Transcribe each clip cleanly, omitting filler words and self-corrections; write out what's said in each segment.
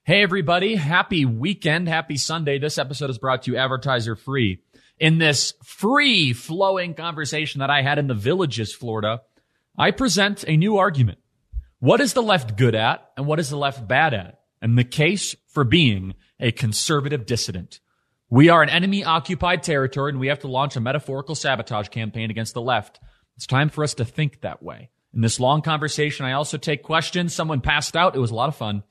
Hey, everybody. Happy weekend. Happy Sunday. This episode is brought to you advertiser free. In this free-flowing conversation that I had in the Villages, Florida, I present a new argument. What is the left good at, and what is the left bad at? And the case for being a conservative dissident. We are an enemy-occupied territory, and we have to launch a metaphorical sabotage campaign against the left. It's time for us to think that way. In this long conversation, I also take questions. Someone passed out. It was a lot of fun.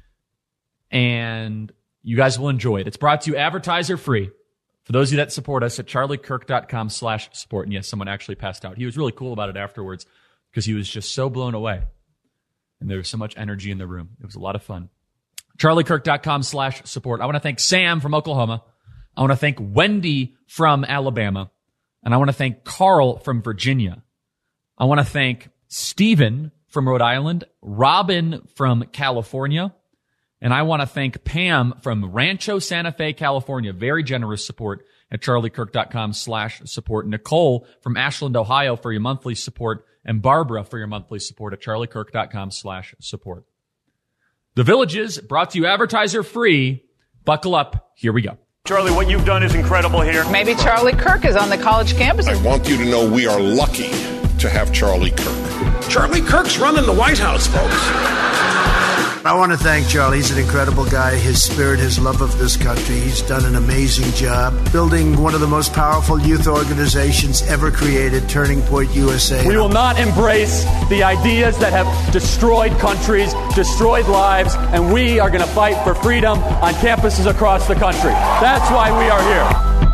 And you guys will enjoy it. It's brought to you advertiser free. For those of you that support us at charliekirk.com/support. And yes, someone actually passed out. He was really cool about it afterwards because he was just so blown away. And there was so much energy in the room. It was a lot of fun. charliekirk.com/support. I want to thank Sam from Oklahoma. I want to thank Wendy from Alabama. And I want to thank Carl from Virginia. I want to thank Stephen from Rhode Island, Robin from California, and I want to thank Pam from Rancho Santa Fe, California. Very generous support at charliekirk.com/support. Nicole from Ashland, Ohio for your monthly support, and Barbara for your monthly support at charliekirk.com/support. The Villages, brought to you advertiser free. Buckle up. Here we go. Charlie, what you've done is incredible here. Maybe Charlie Kirk is on the college campus. I want you to know we are lucky to have Charlie Kirk. Charlie Kirk's running the White House, folks. I want to thank Charlie. He's an incredible guy. His spirit, his love of this country. He's done an amazing job building one of the most powerful youth organizations ever created, Turning Point USA. We will not embrace the ideas that have destroyed countries, destroyed lives, and we are going to fight for freedom on campuses across the country. That's why we are here.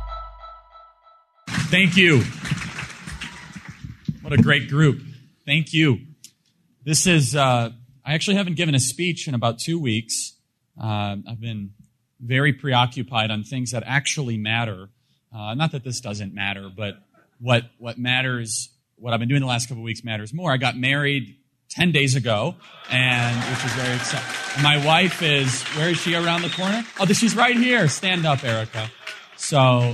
Thank you. What a great group. Thank you. This is... I actually haven't given a speech in about 2 weeks. I've been very preoccupied on things that actually matter. Not that this doesn't matter, but what matters, what I've been doing the last couple of weeks matters more. I got married 10 days ago, and which is very exciting. My wife is, where is she around the corner? Oh, she's right here. Stand up, Erica. So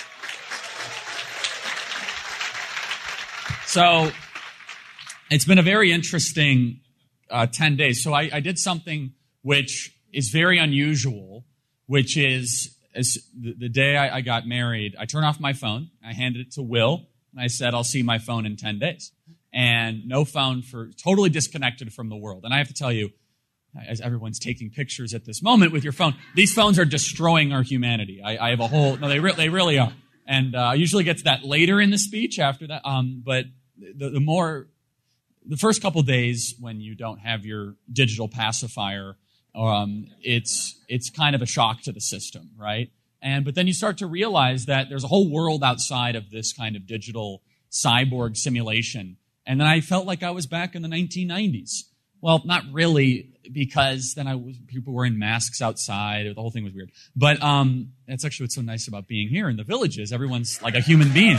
it's been a very interesting 10 days. So I did something which is very unusual, which is the day I got married, I turned off my phone, I handed it to Will, and I said, I'll see my phone in 10 days. And no phone, totally disconnected from the world. And I have to tell you, as everyone's taking pictures at this moment with your phone, these phones are destroying our humanity. I have a whole, no, they really are. And I usually get to that later in the speech after that. But the first couple days when you don't have your digital pacifier, it's kind of a shock to the system, right? But then you start to realize that there's a whole world outside of this kind of digital cyborg simulation. And then I felt like I was back in the 1990s. Well, not really, because then people were in masks outside. The whole thing was weird. But that's actually what's so nice about being here in the Villages. Everyone's like a human being.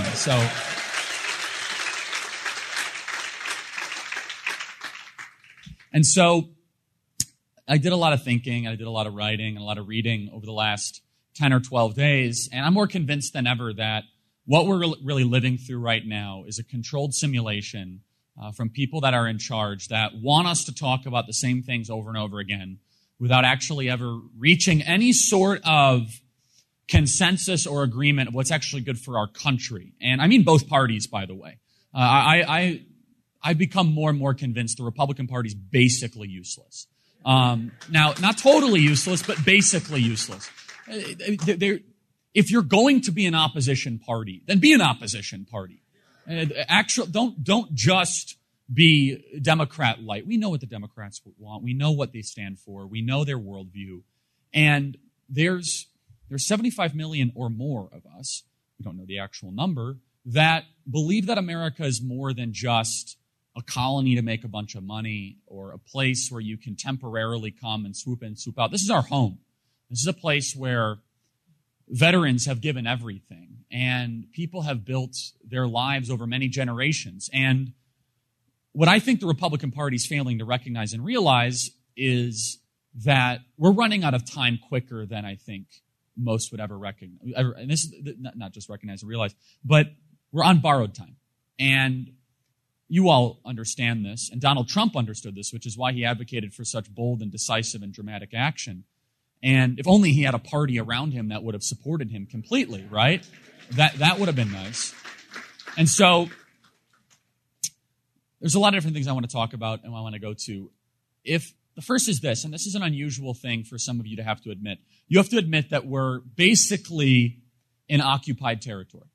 And so I did a lot of thinking, I did a lot of writing, and a lot of reading over the last 10 or 12 days, and I'm more convinced than ever that what we're really living through right now is a controlled simulation from people that are in charge that want us to talk about the same things over and over again without actually ever reaching any sort of consensus or agreement of what's actually good for our country. And I mean both parties, by the way. I've become more and more convinced the Republican Party's basically useless. Now, not totally useless, but basically useless. If you're going to be an opposition party, then be an opposition party. Don't just be Democrat light. We know what the Democrats want. We know what they stand for. We know their worldview. And there's 75 million or more of us, we don't know the actual number, that believe that America is more than just a colony to make a bunch of money or a place where you can temporarily come and swoop in, swoop out. This is our home. This is a place where veterans have given everything and people have built their lives over many generations. And what I think the Republican Party is failing to recognize and realize is that we're running out of time quicker than I think most would ever recognize. And this is not just recognize and realize, but we're on borrowed time. And you all understand this, and Donald Trump understood this, which is why he advocated for such bold and decisive and dramatic action. And if only he had a party around him that would have supported him completely, right? That would have been nice. And so there's a lot of different things I want to talk about and I want to go to. If the first is this, and this is an unusual thing for some of you to have to admit. You have to admit that we're basically in occupied territory.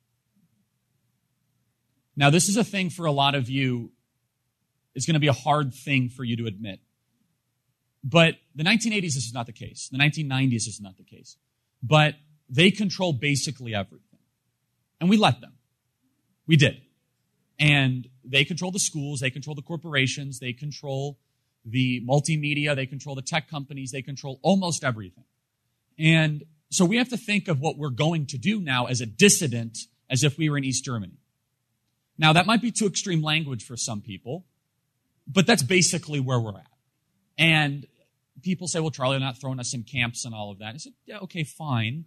Now, this is a thing for a lot of you. It's going to be a hard thing for you to admit. But the 1980s, this is not the case. The 1990s, this is not the case. But they control basically everything. And we let them. We did. And they control the schools, they control the corporations, they control the multimedia, they control the tech companies, they control almost everything. And so we have to think of what we're going to do now as a dissident, as if we were in East Germany. Now, that might be too extreme language for some people, but that's basically where we're at. And people say, well, Charlie, they're not throwing us in camps and all of that. I said, yeah, okay, fine.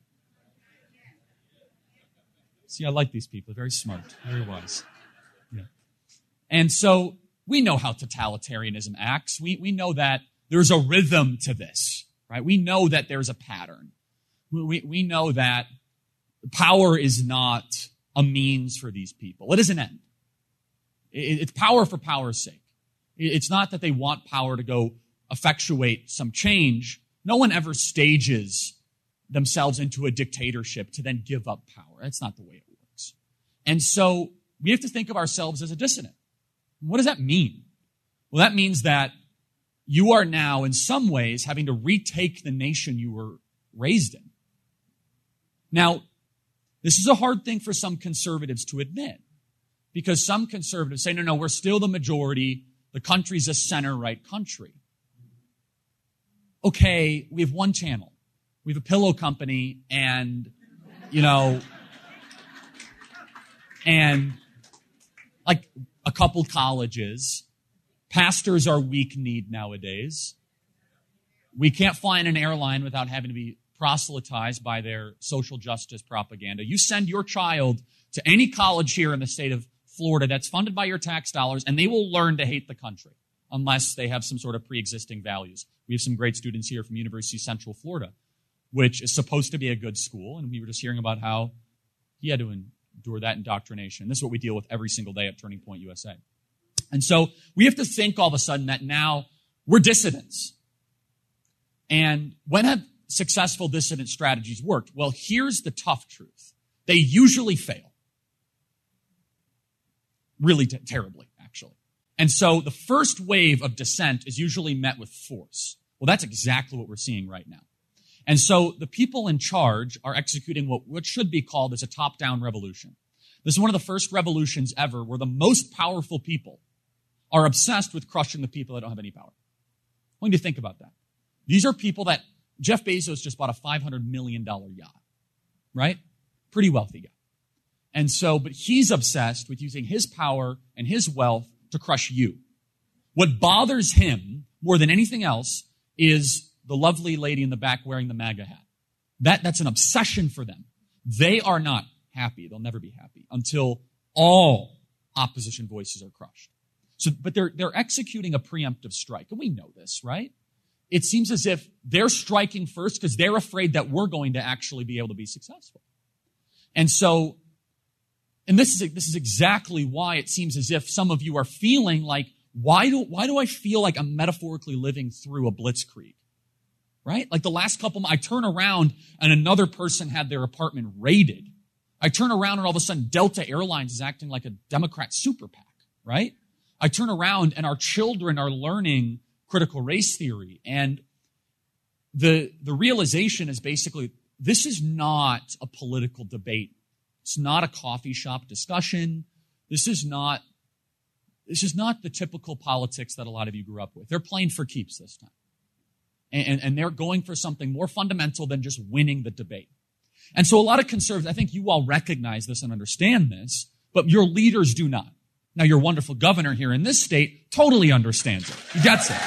See, I like these people. They're very smart, very wise. Yeah. And so we know how totalitarianism acts. We know that there's a rhythm to this, right? We know that there's a pattern. We know that power is not a means for these people. It is an end. It's power for power's sake. It's not that they want power to go effectuate some change. No one ever stages themselves into a dictatorship to then give up power. That's not the way it works. And so we have to think of ourselves as a dissident. What does that mean? Well, that means that you are now, in some ways, having to retake the nation you were raised in. Now, this is a hard thing for some conservatives to admit, because some conservatives say, no, we're still the majority. The country's a center-right country. Okay, we have one channel. We have a pillow company and, and like a couple colleges. Pastors are weak-kneed nowadays. We can't fly in an airline without having to be proselytized by their social justice propaganda. You send your child to any college here in the state of Florida that's funded by your tax dollars, and they will learn to hate the country unless they have some sort of pre-existing values. We have some great students here from University of Central Florida, which is supposed to be a good school, and we were just hearing about how he had to endure that indoctrination. This is what we deal with every single day at Turning Point USA. And so we have to think all of a sudden that now we're dissidents. And when have successful dissident strategies worked? Well, here's the tough truth. They usually fail. Really terribly, actually. And so the first wave of dissent is usually met with force. Well, that's exactly what we're seeing right now. And so the people in charge are executing what should be called as a top-down revolution. This is one of the first revolutions ever where the most powerful people are obsessed with crushing the people that don't have any power. I want you to think about that. These are people that Jeff Bezos just bought a $500 million yacht, right? Pretty wealthy guy. And so, but he's obsessed with using his power and his wealth to crush you. What bothers him more than anything else is the lovely lady in the back wearing the MAGA hat. That's an obsession for them. They are not happy. They'll never be happy until all opposition voices are crushed. So, but they're executing a preemptive strike. And we know this, right? It seems as if they're striking first because they're afraid that we're going to actually be able to be successful. And so, and this is exactly why it seems as if some of you are feeling like, why do I feel like I'm metaphorically living through a blitzkrieg? Right? Like the last couple, I turn around and another person had their apartment raided. I turn around and all of a sudden Delta Airlines is acting like a Democrat super PAC, right? I turn around and our children are learning critical race theory. And the realization is basically, this is not a political debate. It's not a coffee shop discussion. This is not the typical politics that a lot of you grew up with. They're playing for keeps this time. And they're going for something more fundamental than just winning the debate. And so a lot of conservatives, I think you all recognize this and understand this, but your leaders do not. Now, your wonderful governor here in this state totally understands it. He gets it.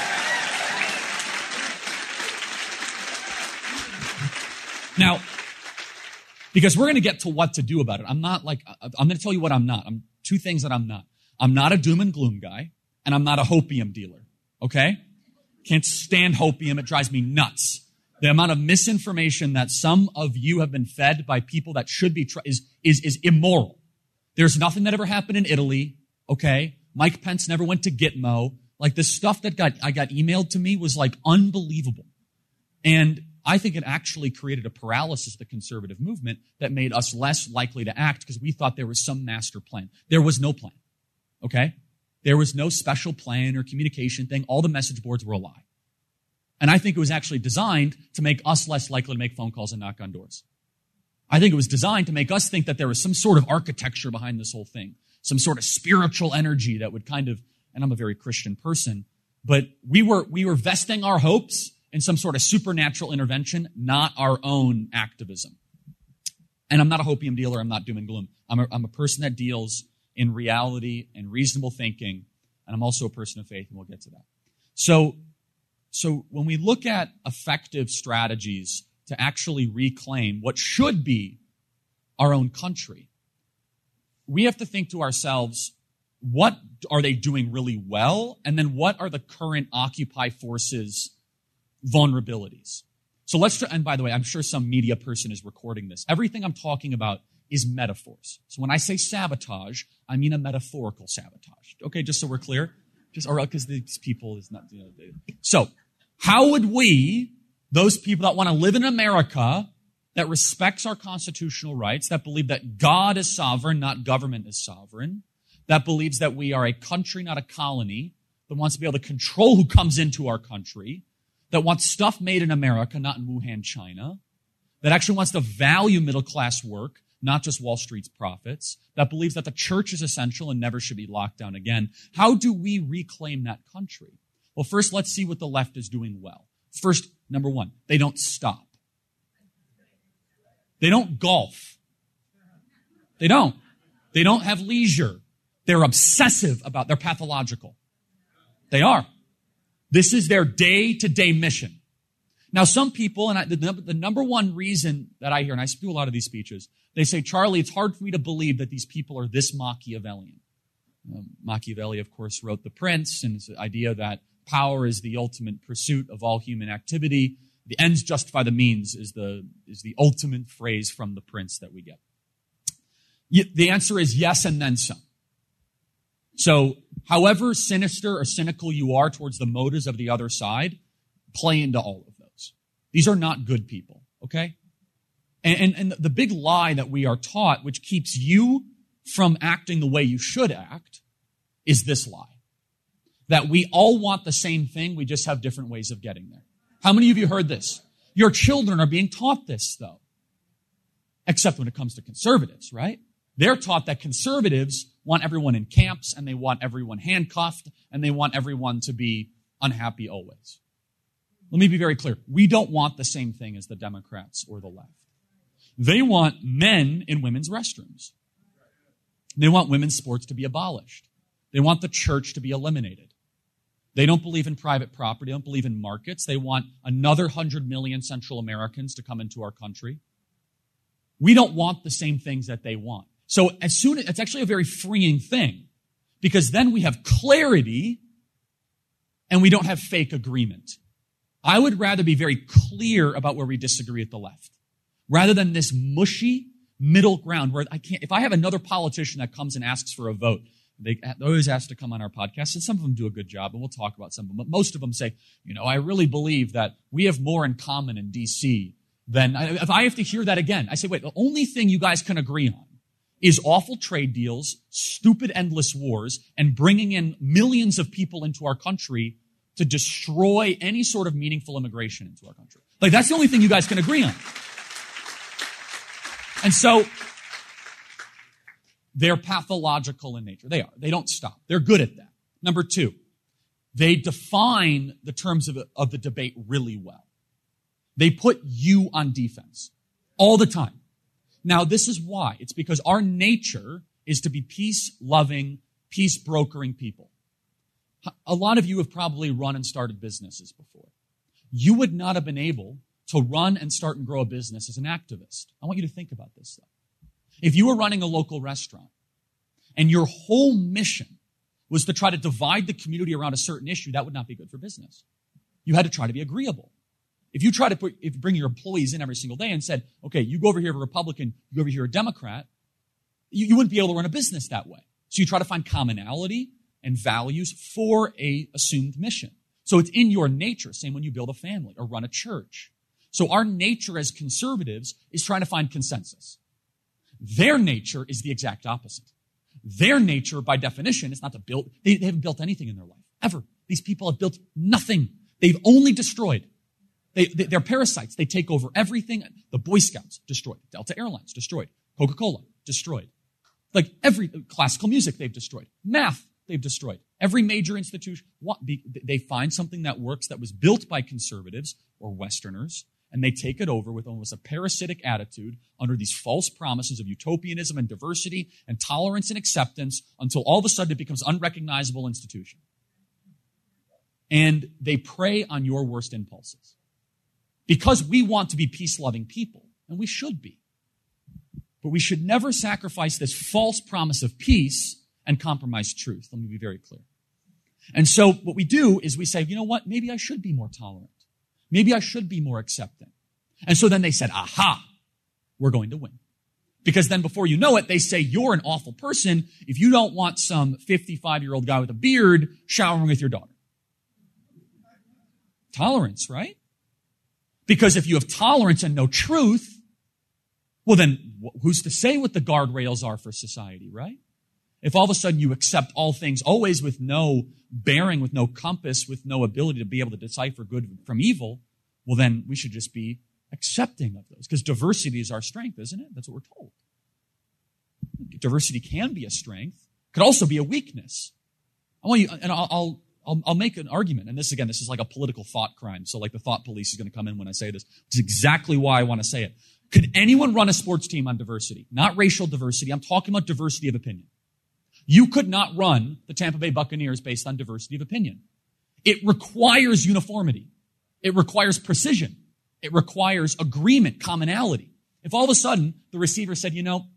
Now, because we're going to get to what to do about it. I'm going to tell you what I'm not. I'm two things that I'm not. I'm not a doom and gloom guy, and I'm not a hopium dealer, okay? Can't stand hopium. It drives me nuts. The amount of misinformation that some of you have been fed by people that should be is immoral. There's nothing that ever happened in Italy, okay? Mike Pence never went to Gitmo. Like, the stuff that I got emailed to me was like unbelievable. And I think it actually created a paralysis of the conservative movement that made us less likely to act because we thought there was some master plan. There was no plan, okay? There was no special plan or communication thing. All the message boards were a lie. And I think it was actually designed to make us less likely to make phone calls and knock on doors. I think it was designed to make us think that there was some sort of architecture behind this whole thing, some sort of spiritual energy that would kind of, and I'm a very Christian person, but we were vesting our hopes in some sort of supernatural intervention, not our own activism. And I'm not a hopium dealer. I'm not doom and gloom. I'm a person that deals in reality and reasonable thinking, and I'm also a person of faith, and we'll get to that. So when we look at effective strategies to actually reclaim what should be our own country, we have to think to ourselves, what are they doing really well? And then what are the current Occupy forces' vulnerabilities? So and by the way, I'm sure some media person is recording this. Everything I'm talking about is metaphors. So when I say sabotage, I mean a metaphorical sabotage. Okay, just so we're clear. Because these people is not, So, how would we, those people that want to live in America, that respects our constitutional rights, that believe that God is sovereign, not government is sovereign, that believes that we are a country, not a colony, that wants to be able to control who comes into our country, that wants stuff made in America, not in Wuhan, China, that actually wants to value middle-class work, not just Wall Street's profits, that believes that the church is essential and never should be locked down again. How do we reclaim that country? Well, first, let's see what the left is doing well. First, number one, they don't stop. They don't golf. They don't. They don't have leisure. They're obsessive about, they're pathological. They are. This is their day-to-day mission. Now, some people, and the number one reason that I hear, and I do a lot of these speeches, they say, Charlie, it's hard for me to believe that these people are this Machiavellian. Machiavelli, of course, wrote The Prince, and it's the idea that power is the ultimate pursuit of all human activity. The ends justify the means is the ultimate phrase from The Prince that we get. The answer is yes and then some. So, however sinister or cynical you are towards the motives of the other side, play into all of those. These are not good people, okay? And the big lie that we are taught, which keeps you from acting the way you should act, is this lie. That we all want the same thing, we just have different ways of getting there. How many of you heard this? Your children are being taught this, though. Except when it comes to conservatives, right? They're taught that conservatives want everyone in camps, and they want everyone handcuffed, and they want everyone to be unhappy always. Let me be very clear. We don't want the same thing as the Democrats or the left. They want men in women's restrooms. They want women's sports to be abolished. They want the church to be eliminated. They don't believe in private property. They don't believe in markets. They want another 100 million Central Americans to come into our country. We don't want the same things that they want. So it's actually a very freeing thing, because then we have clarity and we don't have fake agreement. I would rather be very clear about where we disagree at the left, rather than this mushy middle ground where if I have another politician that comes and asks for a vote, they always ask to come on our podcast, and some of them do a good job, and we'll talk about some of them, but most of them say, I really believe that we have more in common in D.C. than, if I have to hear that again, I say, wait, the only thing you guys can agree on is awful trade deals, stupid endless wars, and bringing in millions of people into our country to destroy any sort of meaningful immigration into our country. Like, that's the only thing you guys can agree on. And so, they're pathological in nature. They are. They don't stop. They're good at that. Number two, they define the terms of the debate really well. They put you on defense all the time. Now, this is why. It's because our nature is to be peace-loving, peace-brokering people. A lot of you have probably run and started businesses before. You would not have been able to run and start and grow a business as an activist. I want you to think about this, though. If you were running a local restaurant and your whole mission was to try to divide the community around a certain issue, that would not be good for business. You had to try to be agreeable. If you try to bring your employees in every single day and said, okay, you go over here a Republican, you go over here a Democrat, you wouldn't be able to run a business that way. So you try to find commonality and values for a assumed mission. So it's in your nature, same when you build a family or run a church. So our nature as conservatives is trying to find consensus. Their nature is the exact opposite. Their nature, by definition, is not to build. They haven't built anything in their life, ever. These people have built nothing. They've only destroyed. They're parasites. They take over everything. The Boy Scouts, destroyed. Delta Airlines, destroyed. Coca-Cola, destroyed. Like every classical music, they've destroyed. Math, they've destroyed. Every major institution, they find something that works that was built by conservatives or Westerners, and they take it over with almost a parasitic attitude under these false promises of utopianism and diversity and tolerance and acceptance until all of a sudden it becomes an unrecognizable institution. And they prey on your worst impulses. Because we want to be peace-loving people, and we should be. But we should never sacrifice this false promise of peace and compromise truth. Let me be very clear. And so what we do is we say, you know what? Maybe I should be more tolerant. Maybe I should be more accepting. And so then they said, aha, we're going to win. Because then before you know it, they say you're an awful person if you don't want some 55-year-old guy with a beard showering with your daughter. Tolerance, right? Because if you have tolerance and no truth, well then, who's to say what the guardrails are for society, right? If all of a sudden you accept all things always with no bearing, with no compass, with no ability to be able to decipher good from evil, well then we should just be accepting of those. Because diversity is our strength, isn't it? That's what we're told. Diversity can be a strength, could also be a weakness. I want you, and I'll make an argument, and this is like a political thought crime, so like the thought police is going to come in when I say this. It's exactly why I want to say it. Could anyone run a sports team on diversity? Not racial diversity. I'm talking about diversity of opinion. You could not run the Tampa Bay Buccaneers based on diversity of opinion. It requires uniformity. It requires precision. It requires agreement, commonality. If all of a sudden the receiver said,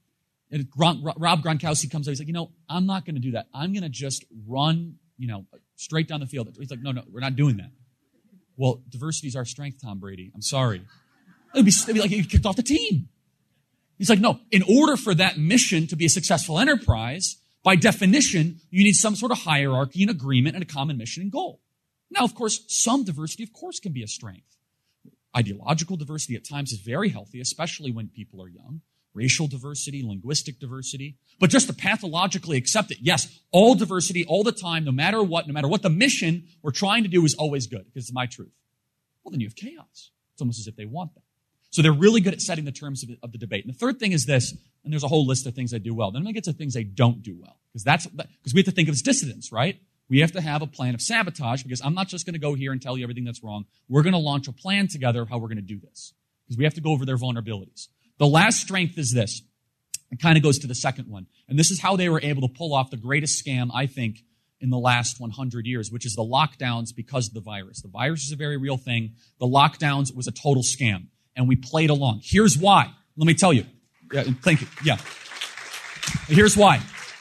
Rob Gronkowski comes out, he's like, I'm not going to do that. I'm going to just run, straight down the field. He's like, no, we're not doing that. Well, diversity is our strength, Tom Brady. I'm sorry. It'd be like he kicked off the team. He's like, no, in order for that mission to be a successful enterprise, by definition, you need some sort of hierarchy and agreement and a common mission and goal. Now, of course, some diversity, of course, can be a strength. Ideological diversity at times is very healthy, especially when people are young. Racial diversity, linguistic diversity. But just to pathologically accept it, yes, all diversity, all the time, no matter what the mission we're trying to do is always good, because it's my truth. Well, then you have chaos. It's almost as if they want that. So they're really good at setting the terms of the debate. And the third thing is this, and there's a whole list of things they do well. Then I'm going to get to things they don't do well, because we have to think of as dissidents, right? We have to have a plan of sabotage, because I'm not just going to go here and tell you everything that's wrong. We're going to launch a plan together of how we're going to do this, because we have to go over their vulnerabilities. The last strength is this. It kind of goes to the second one. And this is how they were able to pull off the greatest scam, I think, in the last 100 years, which is the lockdowns because of the virus. The virus is a very real thing. The lockdowns was a total scam. And we played along. Here's why. Let me tell you. Yeah, thank you. Yeah. Here's why.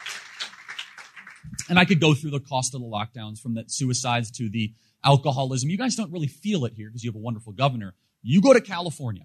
And I could go through the cost of the lockdowns, from the suicides to the alcoholism. You guys don't really feel it here because you have a wonderful governor. You go to California.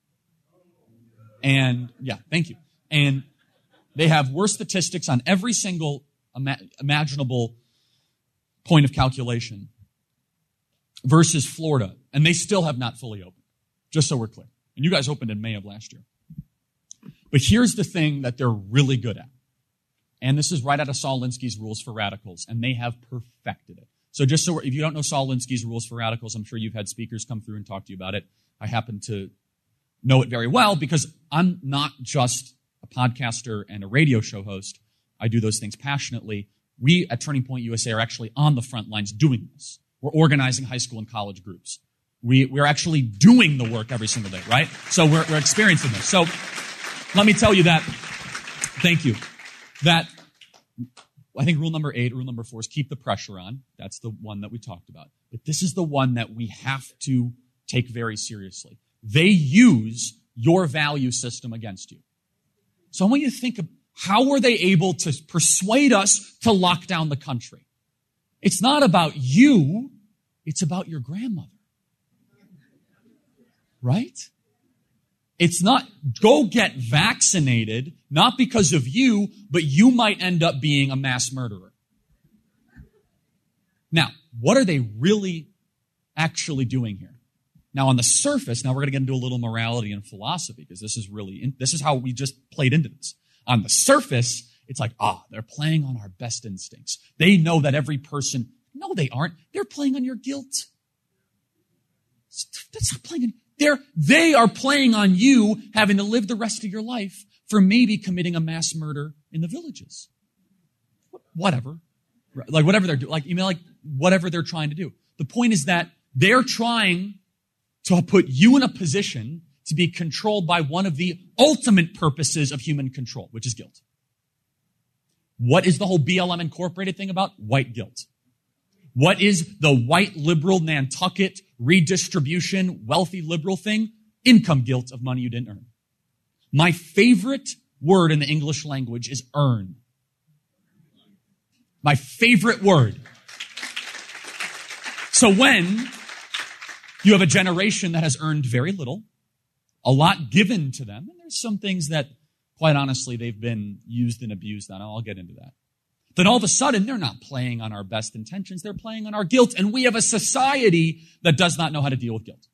And, yeah, thank you. And they have worse statistics on every single imaginable point of calculation versus Florida. And they still have not fully opened. Just so we're clear. And you guys opened in May of last year. But here's the thing that they're really good at. And this is right out of Saul Alinsky's Rules for Radicals. And they have perfected it. So just so if you don't know Saul Alinsky's Rules for Radicals, I'm sure you've had speakers come through and talk to you about it. I happen to know it very well because I'm not just a podcaster and a radio show host. I do those things passionately. We at Turning Point USA are actually on the front lines doing this. We're organizing high school and college groups. We're actually doing the work every single day, right? So we're experiencing this. So let me tell you that, thank you, that I think rule number 8, rule number 4 is keep the pressure on. That's the one that we talked about. But this is the one that we have to take very seriously. They use your value system against you. So I want you to think How were they able to persuade us to lock down the country? It's not about you. It's about your grandmother. Right? It's not go get vaccinated, not because of you, but you might end up being a mass murderer. Now, what are they really actually doing here? Now, on the surface, now we're going to get into a little morality and philosophy because this is how we just played into this. On the surface, it's like, they're playing on our best instincts. They know that every person, no, they aren't. They're playing on your guilt. That's not playing on, they are playing on you having to live the rest of your life for maybe committing a mass murder in the villages. Whatever. Like whatever they're doing, like whatever they're trying to do. The point is that they're trying to put you in a position to be controlled by one of the ultimate purposes of human control, which is guilt. What is the whole BLM Incorporated thing about? White guilt. What is the white liberal Nantucket redistribution, wealthy liberal thing? Income guilt of money you didn't earn. My favorite word in the English language is earn. My favorite word. So when you have a generation that has earned very little, a lot given to them, and there's some things that, quite honestly, they've been used and abused on. I'll get into that. Then all of a sudden, they're not playing on our best intentions. They're playing on our guilt. And we have a society that does not know how to deal with guilt.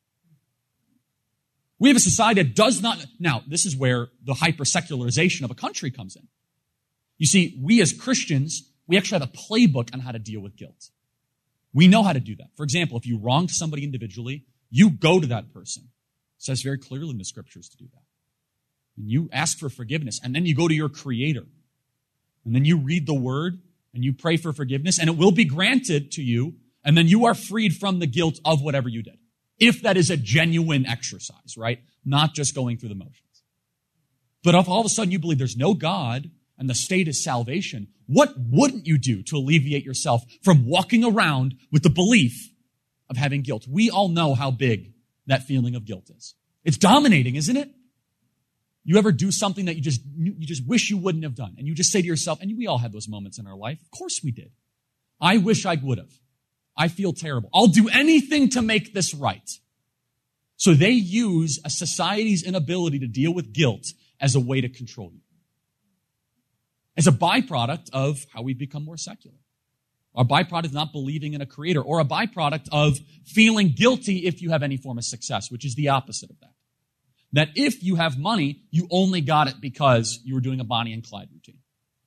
We have a society that does not. Now, this is where the hyper-secularization of a country comes in. You see, we as Christians, we actually have a playbook on how to deal with guilt. We know how to do that. For example, if you wronged somebody individually, you go to that person. It says very clearly in the scriptures to do that. And you ask for forgiveness, and then you go to your Creator. And then you read the Word, and you pray for forgiveness, and it will be granted to you, and then you are freed from the guilt of whatever you did. If that is a genuine exercise, right? Not just going through the motions. But if all of a sudden you believe there's no God, and the state is salvation, what wouldn't you do to alleviate yourself from walking around with the belief of having guilt? We all know how big that feeling of guilt is. It's dominating, isn't it? You ever do something that you just wish you wouldn't have done, and you just say to yourself, and we all have those moments in our life. Of course we did. I wish I would have. I feel terrible. I'll do anything to make this right. So they use a society's inability to deal with guilt as a way to control you. As a byproduct of how we've become more secular. A byproduct of not believing in a creator, or a byproduct of feeling guilty if you have any form of success, which is the opposite of that. That if you have money, you only got it because you were doing a Bonnie and Clyde routine.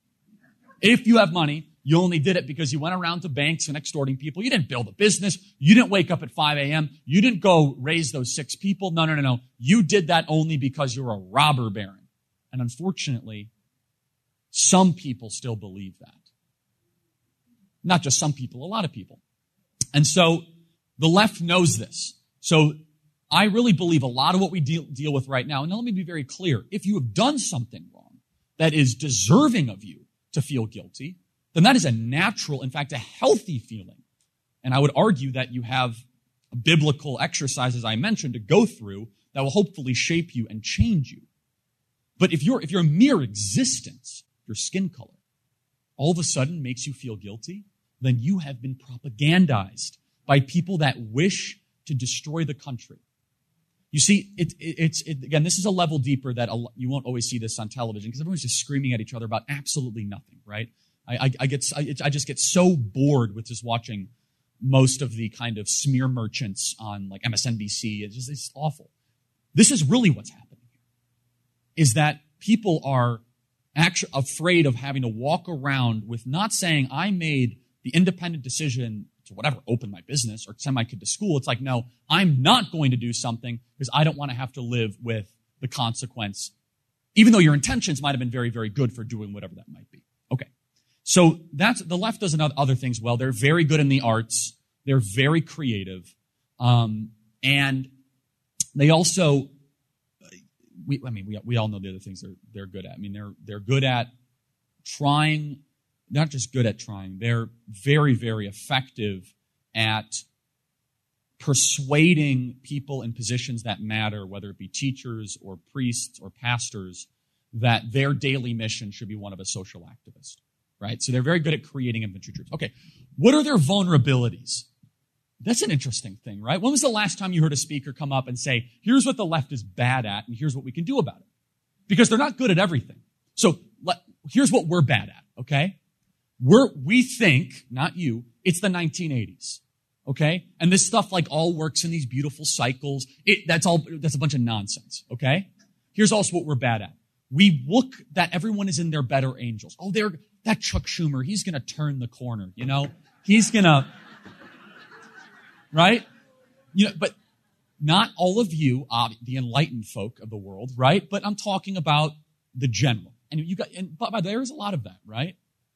If you have money, you only did it because you went around to banks and extorting people. You didn't build a business. You didn't wake up at 5 a.m. You didn't go raise those 6 people. No. You did that only because you're a robber baron. And unfortunately, some people still believe that. Not just some people, a lot of people. And so the left knows this. So I really believe a lot of what we deal with right now, and now let me be very clear, if you have done something wrong that is deserving of you to feel guilty, then that is a natural, in fact, a healthy feeling. And I would argue that you have a biblical exercise, as I mentioned, to go through that will hopefully shape you and change you. But if your mere existence, your skin color, all of a sudden makes you feel guilty, then you have been propagandized by people that wish to destroy the country. You see, again, this is a level deeper that you won't always see this on television because everyone's just screaming at each other about absolutely nothing, right? I just get so bored with just watching most of the kind of smear merchants on like MSNBC. It's awful. This is really what's happening here, is that people are actually afraid of having to walk around with not saying, I made the independent decision to whatever, open my business or send my kid to school. It's like, no, I'm not going to do something because I don't want to have to live with the consequence, even though your intentions might have been very, very good for doing whatever that might be. Okay. So the left does other things well. They're very good in the arts. They're very creative. And they also, we all know the other things they're good at. I mean, they're good at trying, not just good at trying, they're very, very effective at persuading people in positions that matter, whether it be teachers or priests or pastors, that their daily mission should be one of a social activist, right? So they're very good at creating infantry troops. Okay, what are their vulnerabilities? That's an interesting thing, right? When was the last time you heard a speaker come up and say, here's what the left is bad at and here's what we can do about it? Because they're not good at everything. So here's what we're bad at, okay? We think, not you, it's the 1980s, okay? And this stuff like all works in these beautiful cycles. That's a bunch of nonsense, okay? Here's also what we're bad at. We look that everyone is in their better angels. Oh, that Chuck Schumer, he's gonna turn the corner, you know? He's gonna, right? You know, but not all of you, the enlightened folk of the world, right? But I'm talking about the general. But there's a lot of that, right?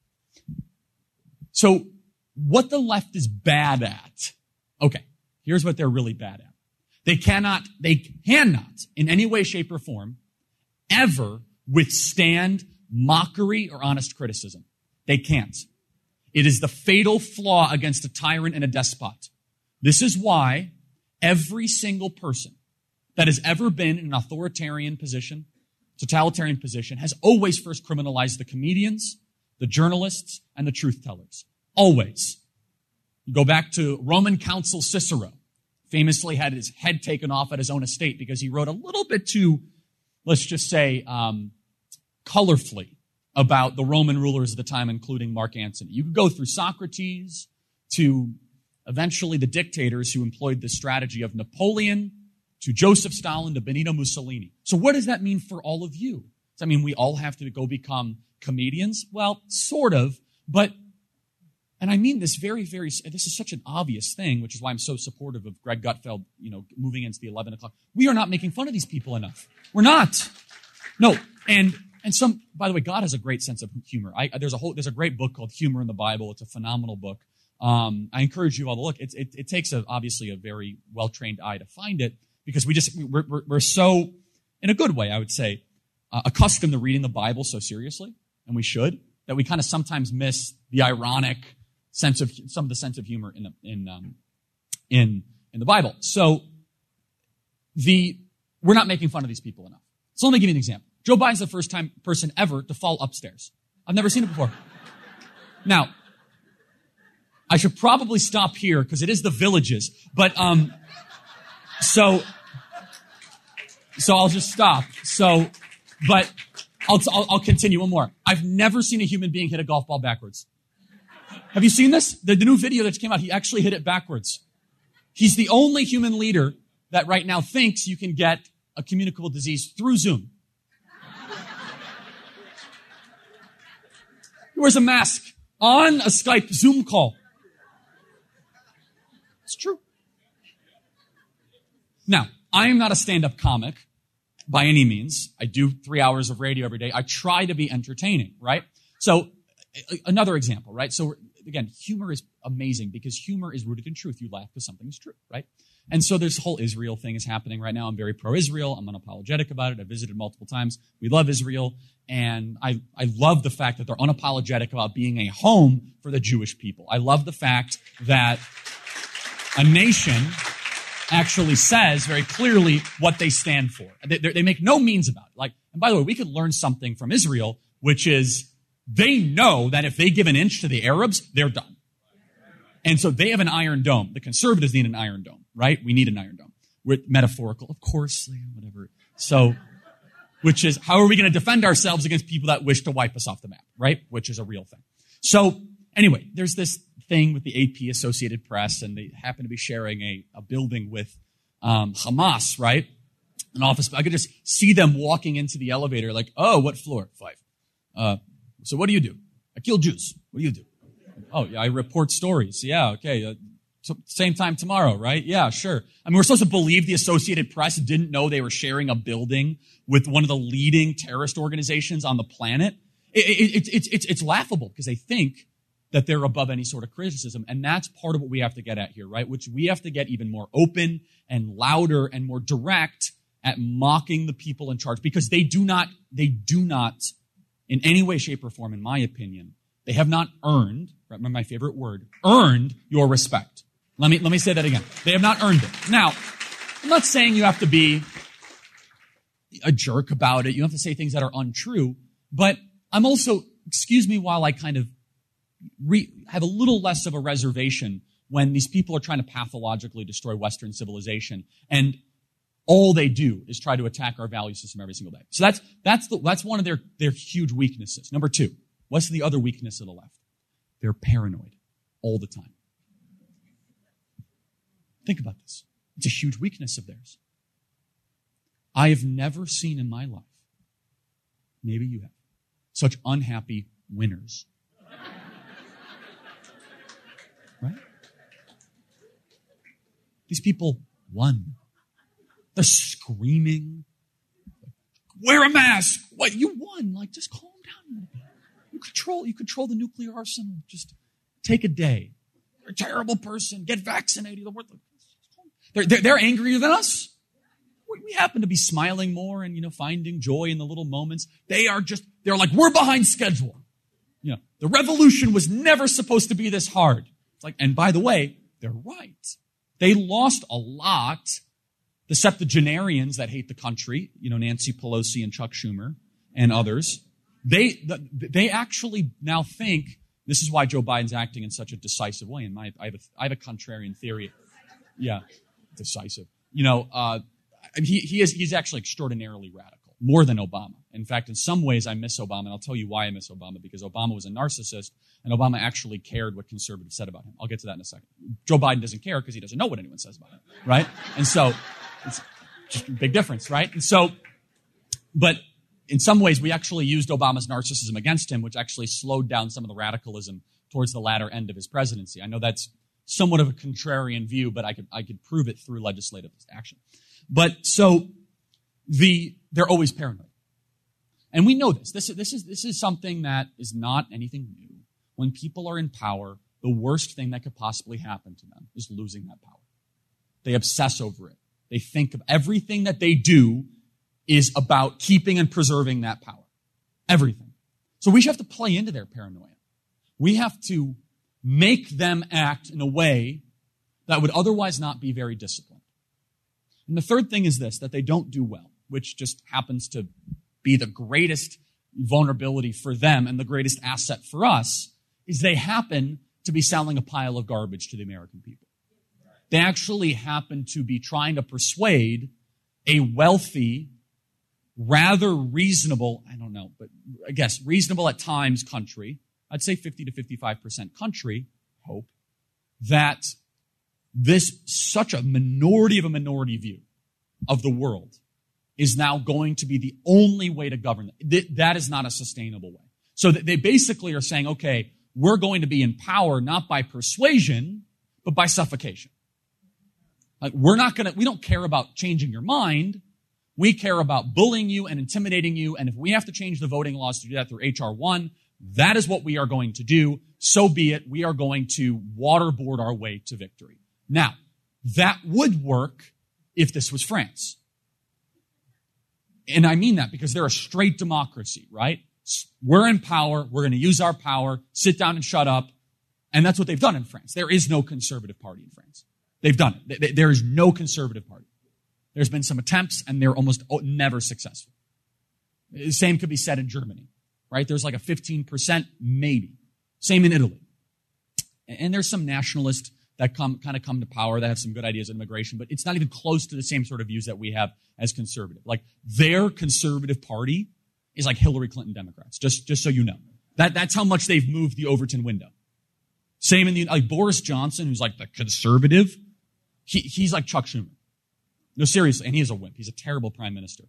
So what the left is bad at, okay, here's what they're really bad at. They cannot in any way, shape, or form ever withstand mockery or honest criticism. They can't. It is the fatal flaw against a tyrant and a despot. This is why every single person that has ever been in an authoritarian position, totalitarian position, has always first criminalized the comedians, the journalists, and the truth tellers. Always. You go back to Roman consul Cicero, famously had his head taken off at his own estate because he wrote a little bit too, let's just say, colorfully about the Roman rulers of the time, including Mark Antony. You could go through Socrates to eventually the dictators who employed this strategy of Napoleon to Joseph Stalin to Benito Mussolini. So what does that mean for all of you? Does that mean we all have to go become comedians? Well, sort of, but, and I mean this very, very, this is such an obvious thing, which is why I'm so supportive of Greg Gutfeld, moving into the 11 o'clock. We are not making fun of these people enough. We're not. No, and some, by the way, God has a great sense of humor. There's a great book called Humor in the Bible. It's a phenomenal book. I encourage you all to look. It takes obviously a very well-trained eye to find it because we're so, in a good way, I would say, accustomed to reading the Bible so seriously, and we should, that we kind of sometimes miss the ironic sense of humor in the Bible. So we're not making fun of these people enough. So let me give you an example. Joe Biden's the first person ever to fall upstairs. I've never seen it before. Now, I should probably stop here because it is the Villages, but so I'll just stop. But I'll continue one more. I've never seen a human being hit a golf ball backwards. Have you seen this? The new video that just came out, he actually hit it backwards. He's the only human leader that right now thinks you can get a communicable disease through Zoom. He wears a mask on a Skype Zoom call. It's true. Now, I am not a stand-up comic by any means. I do 3 hours of radio every day. I try to be entertaining, right? So, another example, right? So, again, humor is amazing because humor is rooted in truth. You laugh because something is true, right? And so this whole Israel thing is happening right now. I'm very pro-Israel. I'm unapologetic about it. I've visited multiple times. We love Israel. And I love the fact that they're unapologetic about being a home for the Jewish people. I love the fact that a nation actually says very clearly what they stand for. They make no means about it. And by the way, we could learn something from Israel, which is they know that if they give an inch to the Arabs, they're done. And so they have an iron dome. The conservatives need an iron dome, right? We need an iron dome. We're metaphorical, of course, whatever. So, which is, how are we going to defend ourselves against people that wish to wipe us off the map, right? Which is a real thing. So, anyway, there's this thing with the AP, Associated Press, and they happen to be sharing a building with Hamas, right? An office. I could just see them walking into the elevator like, oh, what floor? 5. So what do you do? I kill Jews. What do you do? Oh, yeah, I report stories. Yeah, okay. So same time tomorrow, right? Yeah, sure. I mean, we're supposed to believe the Associated Press didn't know they were sharing a building with one of the leading terrorist organizations on the planet. It's laughable because they think that they're above any sort of criticism. And that's part of what we have to get at here, right? Which we have to get even more open and louder and more direct at mocking the people in charge because they do not in any way, shape, or form, in my opinion, they have not earned, remember my favorite word, earned your respect. Let me say that again. They have not earned it. Now, I'm not saying you have to be, a jerk about it. You don't have to say things that are untrue. But I'm also, excuse me while I kind of have a little less of a reservation when these people are trying to pathologically destroy Western civilization, and all they do is try to attack our value system every single day. So that's one of their huge weaknesses. Number two, what's the other weakness of the left? They're paranoid all the time. Think about this. It's a huge weakness of theirs. I have never seen in my life, maybe you have, such unhappy winners. Right? These people won. They're screaming. Wear a mask. What? You won. Like, just calm down a little bit. You control the nuclear arsenal. Just take a day. You're a terrible person. Get vaccinated. They're angrier than us. We happen to be smiling more and, finding joy in the little moments. They're like, we're behind schedule. The revolution was never supposed to be this hard. It's like, and by the way, they're right. They lost a lot. The septuagenarians that hate the country, Nancy Pelosi and Chuck Schumer and others, they actually now think this is why Joe Biden's acting in such a decisive way. I have a contrarian theory. Yeah, decisive. He's actually extraordinarily radical, more than Obama. In fact, in some ways, I miss Obama, and I'll tell you why I miss Obama, because Obama was a narcissist, and Obama actually cared what conservatives said about him. I'll get to that in a second. Joe Biden doesn't care because he doesn't know what anyone says about him, right? And so, it's just a big difference, right? And so, but in some ways, we actually used Obama's narcissism against him, which actually slowed down some of the radicalism towards the latter end of his presidency. I know that's somewhat of a contrarian view, but I could prove it through legislative action. But so they're always paranoid. And we know this. This is something that is not anything new. When people are in power, the worst thing that could possibly happen to them is losing that power. They obsess over it. They think of everything that they do is about keeping and preserving that power. Everything. So we have to play into their paranoia. We have to make them act in a way that would otherwise not be very disciplined. And the third thing is this, that they don't do well, which just happens to be the greatest vulnerability for them and the greatest asset for us, is they happen to be selling a pile of garbage to the American people. They actually happen to be trying to persuade a wealthy, rather reasonable, I don't know, but I guess reasonable at times country, I'd say 50 to 55% country, hope, that this such a minority of a minority view of the world is now going to be the only way to govern. That is not a sustainable way. So they basically are saying, okay, we're going to be in power not by persuasion, but by suffocation. Like we don't care about changing your mind. We care about bullying you and intimidating you. And if we have to change the voting laws to do that through H.R. 1, that is what we are going to do. So be it. We are going to waterboard our way to victory. Now, that would work if this was France. And I mean that because they're a straight democracy, right? We're in power. We're going to use our power, sit down and shut up. And that's what they've done in France. There is no conservative party in France. They've done it. There is no conservative party. There's been some attempts, and they're almost never successful. The same could be said in Germany, right? There's like a 15%, maybe. Same in Italy. And there's some nationalists that come to power that have some good ideas on immigration, but it's not even close to the same sort of views that we have as conservative. Like their conservative party is like Hillary Clinton Democrats, just so you know. That's how much they've moved the Overton window. Same in like Boris Johnson, who's like the conservative, he's like Chuck Schumer. No, seriously, and he is a wimp. He's a terrible prime minister.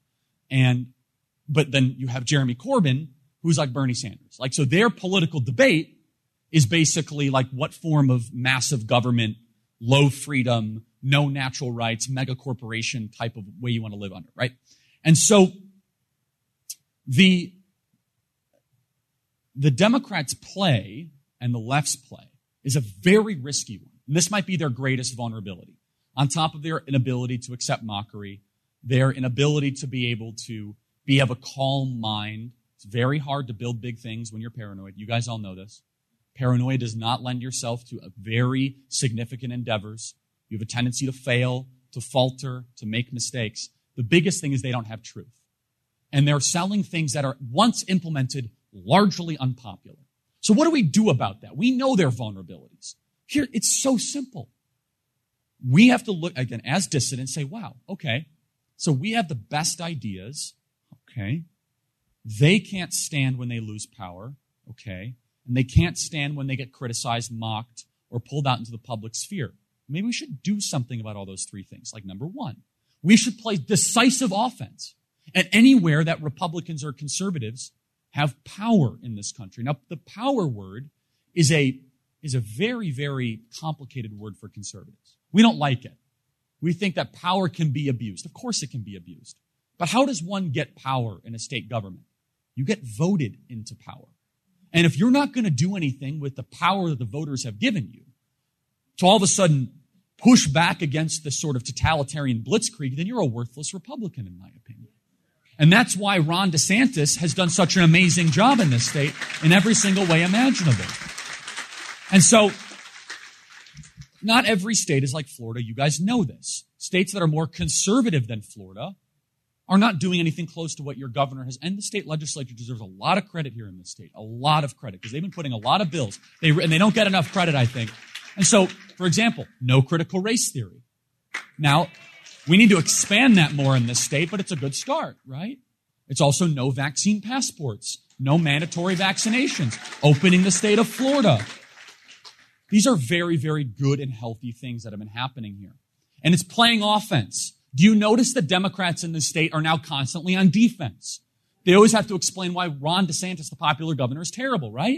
But then you have Jeremy Corbyn, who's like Bernie Sanders. Like, so their political debate is basically like what form of massive government, low freedom, no natural rights, mega corporation type of way you want to live under, right? And so the Democrats' play and the left's play is a very risky one. And this might be their greatest vulnerability. On top of their inability to accept mockery, their inability to be able to have a calm mind. It's very hard to build big things when you're paranoid. You guys all know this. Paranoia does not lend yourself to very significant endeavors. You have a tendency to fail, to falter, to make mistakes. The biggest thing is they don't have truth. And they're selling things that are once implemented largely unpopular. So what do we do about that? We know their vulnerabilities. Here, it's so simple. We have to look, again, as dissidents, say, wow, okay, so we have the best ideas, okay. They can't stand when they lose power, okay. And they can't stand when they get criticized, mocked, or pulled out into the public sphere. Maybe we should do something about all those three things. Like number one, we should play decisive offense at anywhere that Republicans or conservatives have power in this country. Now, the power word is a very, very complicated word for conservatives. We don't like it. We think that power can be abused. Of course it can be abused. But how does one get power in a state government? You get voted into power. And if you're not going to do anything with the power that the voters have given you, to all of a sudden push back against this sort of totalitarian blitzkrieg, then you're a worthless Republican, in my opinion. And that's why Ron DeSantis has done such an amazing job in this state in every single way imaginable. And so, not every state is like Florida. You guys know this. States that are more conservative than Florida are not doing anything close to what your governor has. And the state legislature deserves a lot of credit here in this state. A lot of credit, because they've been putting a lot of bills. And they don't get enough credit, I think. And so, for example, no critical race theory. Now, we need to expand that more in this state, but it's a good start, right? It's also no vaccine passports, no mandatory vaccinations, opening the state of Florida. These are very, very good and healthy things that have been happening here. And it's playing offense. Do you notice the Democrats in this state are now constantly on defense? They always have to explain why Ron DeSantis, the popular governor, is terrible, right?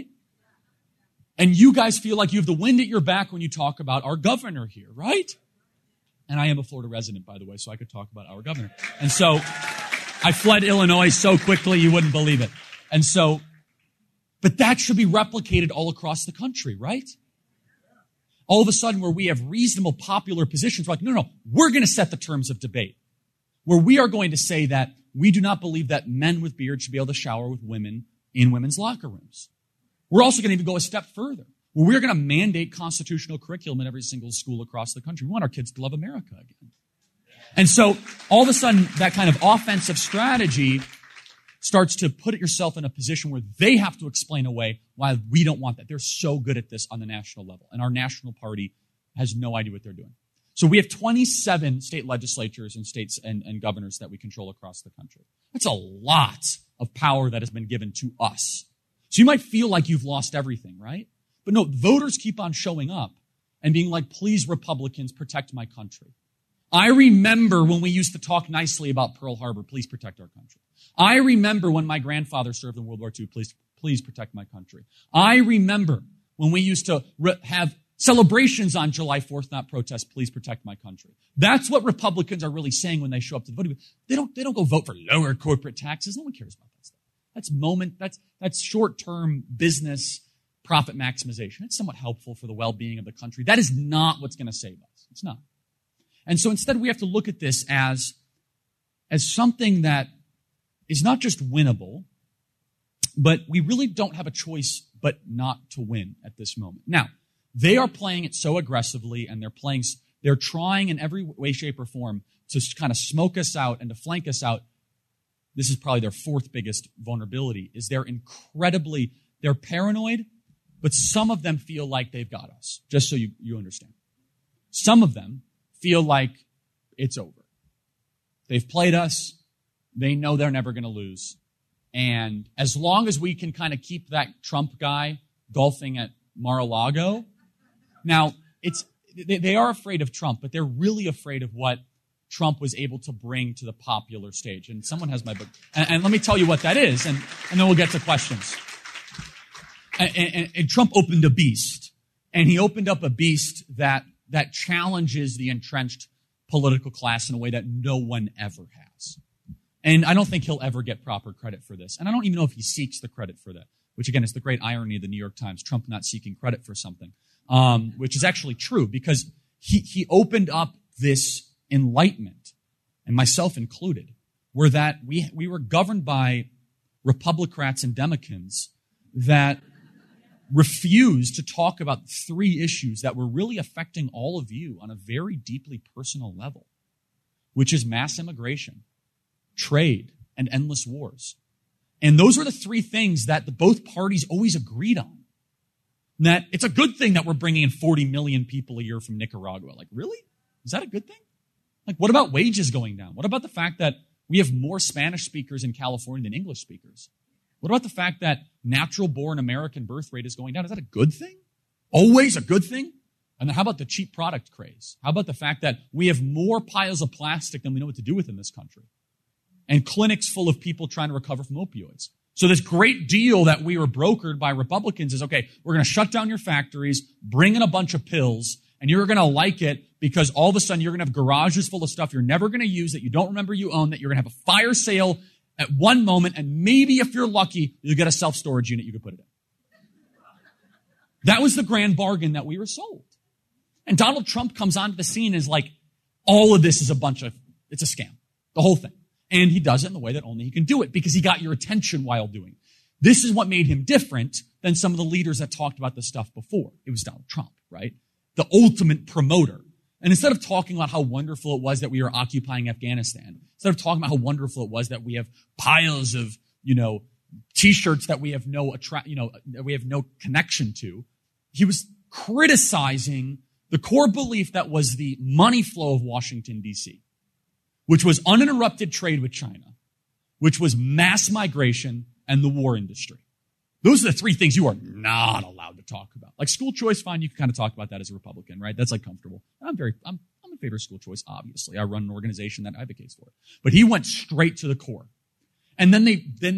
And you guys feel like you have the wind at your back when you talk about our governor here, right? And I am a Florida resident, by the way, so I could talk about our governor. And so I fled Illinois so quickly you wouldn't believe it. And so, but that should be replicated all across the country, right? All of a sudden, where we have reasonable popular positions, we're like, no, we're going to set the terms of debate. Where we are going to say that we do not believe that men with beards should be able to shower with women in women's locker rooms. We're also going to even go a step further, where we're going to mandate constitutional curriculum in every single school across the country. We want our kids to love America again. And so, all of a sudden, that kind of offensive strategy starts to put yourself in a position where they have to explain away why we don't want that. They're so good at this on the national level, and our national party has no idea what they're doing. So we have 27 state legislatures and states and governors that we control across the country. That's a lot of power that has been given to us. So you might feel like you've lost everything, right? But no, voters keep on showing up and being like, please, Republicans, protect my country. I remember when we used to talk nicely about Pearl Harbor, please protect our country. I remember when my grandfather served in World War II, please protect my country. I remember when we used to have celebrations on July 4th, not protests, please protect my country. That's what Republicans are really saying when they show up to the voting. They don't go vote for lower corporate taxes. No one cares about that stuff. That's short-term business profit maximization. It's somewhat helpful for the well-being of the country. That is not what's going to save us. It's not. And so instead we have to look at this as something that is not just winnable, but we really don't have a choice but not to win at this moment. Now, they are playing it so aggressively, and they're trying in every way, shape, or form to kind of smoke us out and to flank us out. This is probably their fourth biggest vulnerability, is they're paranoid, but some of them feel like they've got us, just so you understand. Some of them feel like it's over. They've played us. They know they're never going to lose. And as long as we can kind of keep that Trump guy golfing at Mar-a-Lago, now they are afraid of Trump, but they're really afraid of what Trump was able to bring to the popular stage. And someone has my book. And let me tell you what that is, and then we'll get to questions. And Trump opened a beast. And he opened up a beast that challenges the entrenched political class in a way that no one ever has. And I don't think he'll ever get proper credit for this. And I don't even know if he seeks the credit for that, which again is the great irony of the New York Times, Trump not seeking credit for something, which is actually true because he opened up this enlightenment, and myself included, where that we were governed by Republicrats and Democrats that refused to talk about three issues that were really affecting all of you on a very deeply personal level, which is mass immigration, trade, and endless wars. And those were the three things that both parties always agreed on. And that it's a good thing that we're bringing in 40 million people a year from Nicaragua. Like, really? Is that a good thing? Like, what about wages going down? What about the fact that we have more Spanish speakers in California than English speakers? What about the fact that natural-born American birth rate is going down? Is that a good thing? Always a good thing? And then how about the cheap product craze? How about the fact that we have more piles of plastic than we know what to do with in this country? And clinics full of people trying to recover from opioids. So this great deal that we were brokered by Republicans is, okay, we're going to shut down your factories, bring in a bunch of pills, and you're going to like it because all of a sudden you're going to have garages full of stuff you're never going to use, that you don't remember you own, that you're going to have a fire sale at one moment, and maybe if you're lucky, you'll get a self-storage unit you could put it in. That was the grand bargain that we were sold. And Donald Trump comes onto the scene as like, all of this is it's a scam. The whole thing. And he does it in the way that only he can do it because he got your attention while doing it. This is what made him different than some of the leaders that talked about this stuff before. It was Donald Trump, right? The ultimate promoter. And instead of talking about how wonderful it was that we were occupying Afghanistan, instead of talking about how wonderful it was that we have piles of, t-shirts that we have that we have no connection to, he was criticizing the core belief that was the money flow of Washington, D.C., which was uninterrupted trade with China, which was mass migration and the war industry. Those are the three things you are not allowed to talk about. Like school choice, fine, you can kind of talk about that as a Republican, right? That's like comfortable. I'm in favor of school choice, obviously. I run an organization that advocates for it. But he went straight to the core. And then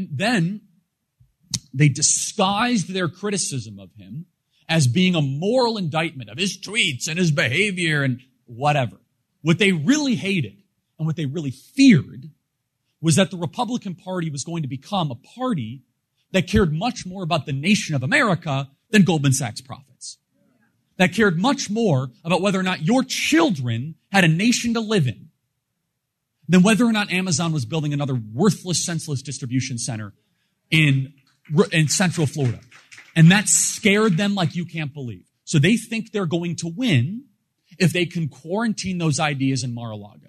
they disguised their criticism of him as being a moral indictment of his tweets and his behavior and whatever. What they really hated and what they really feared was that the Republican Party was going to become a party that cared much more about the nation of America than Goldman Sachs profits. That cared much more about whether or not your children had a nation to live in than whether or not Amazon was building another worthless, senseless distribution center in Central Florida. And that scared them like you can't believe. So they think they're going to win if they can quarantine those ideas in Mar-a-Lago.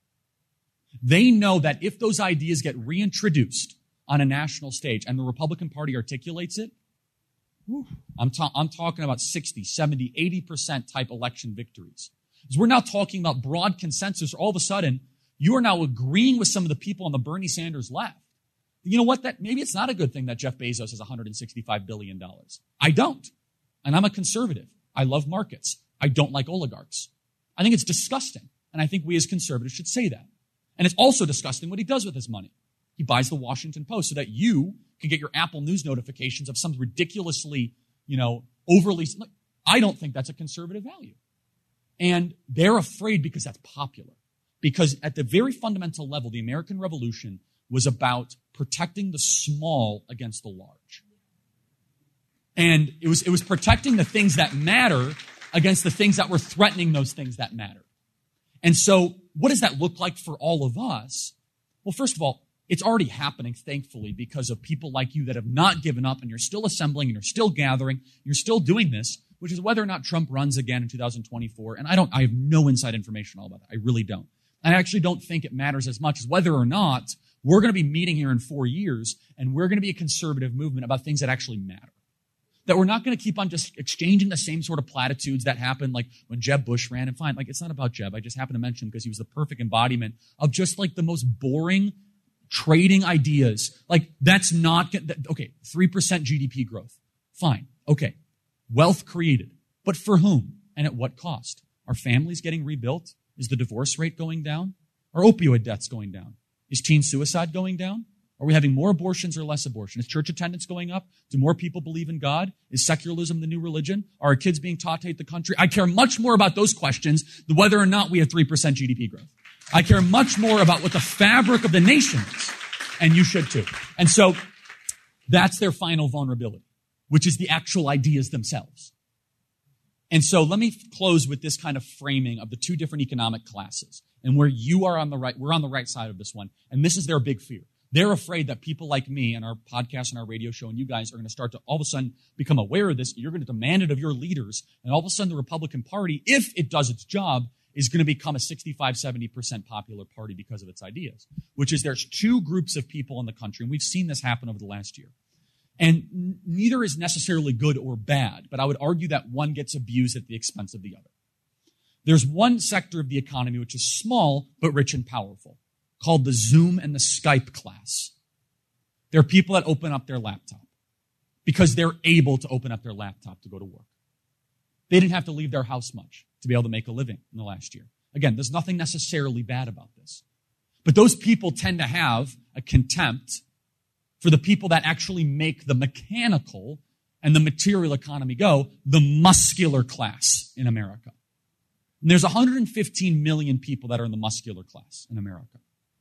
They know that if those ideas get reintroduced on a national stage and the Republican Party articulates it, I'm talking about 60, 70, 80% type election victories. Because we're now talking about broad consensus. All of a sudden, you are now agreeing with some of the people on the Bernie Sanders left. You know what? Maybe it's not a good thing that Jeff Bezos has $165 billion. I don't. And I'm a conservative. I love markets. I don't like oligarchs. I think it's disgusting. And I think we as conservatives should say that. And it's also disgusting what he does with his money. He buys the Washington Post so that you can get your Apple News notifications of some ridiculously, overly. I don't think that's a conservative value. And they're afraid because that's popular. Because at the very fundamental level, the American Revolution was about protecting the small against the large. And it was protecting the things that matter against the things that were threatening those things that matter. And so what does that look like for all of us? Well, first of all, it's already happening, thankfully, because of people like you that have not given up and you're still assembling and you're still gathering, you're still doing this, which is whether or not Trump runs again in 2024. And I have no inside information all about that. I really don't. I actually don't think it matters as much as whether or not we're going to be meeting here in 4 years and we're going to be a conservative movement about things that actually matter. That we're not going to keep on just exchanging the same sort of platitudes that happened like when Jeb Bush ran. And fine, like it's not about Jeb. I just happen to mention him because he was the perfect embodiment of just like the most boring trading ideas. Like that's not, okay, 3% GDP growth. Fine. Okay. Wealth created. But for whom? And at what cost? Are families getting rebuilt? Is the divorce rate going down? Are opioid deaths going down? Is teen suicide going down? Are we having more abortions or less abortion? Is church attendance going up? Do more people believe in God? Is secularism the new religion? Are our kids being taught to hate the country? I care much more about those questions than whether or not we have 3% GDP growth. I care much more about what the fabric of the nation is. And you should too. And so that's their final vulnerability, which is the actual ideas themselves. And so let me close with this kind of framing of the two different economic classes and where you are on the right, we're on the right side of this one. And this is their big fear. They're afraid that people like me and our podcast and our radio show and you guys are going to start to all of a sudden become aware of this. You're going to demand it of your leaders. And all of a sudden the Republican Party, if it does its job, is going to become a 65, 70% popular party because of its ideas, which is there's two groups of people in the country, and we've seen this happen over the last year. And neither is necessarily good or bad, but I would argue that one gets abused at the expense of the other. There's one sector of the economy which is small but rich and powerful, called the Zoom and the Skype class. There are people that open up their laptop because they're able to open up their laptop to go to work. They didn't have to leave their house much to be able to make a living in the last year. Again, there's nothing necessarily bad about this. But those people tend to have a contempt for the people that actually make the mechanical and the material economy go, the muscular class in America. And there's 115 million people that are in the muscular class in America.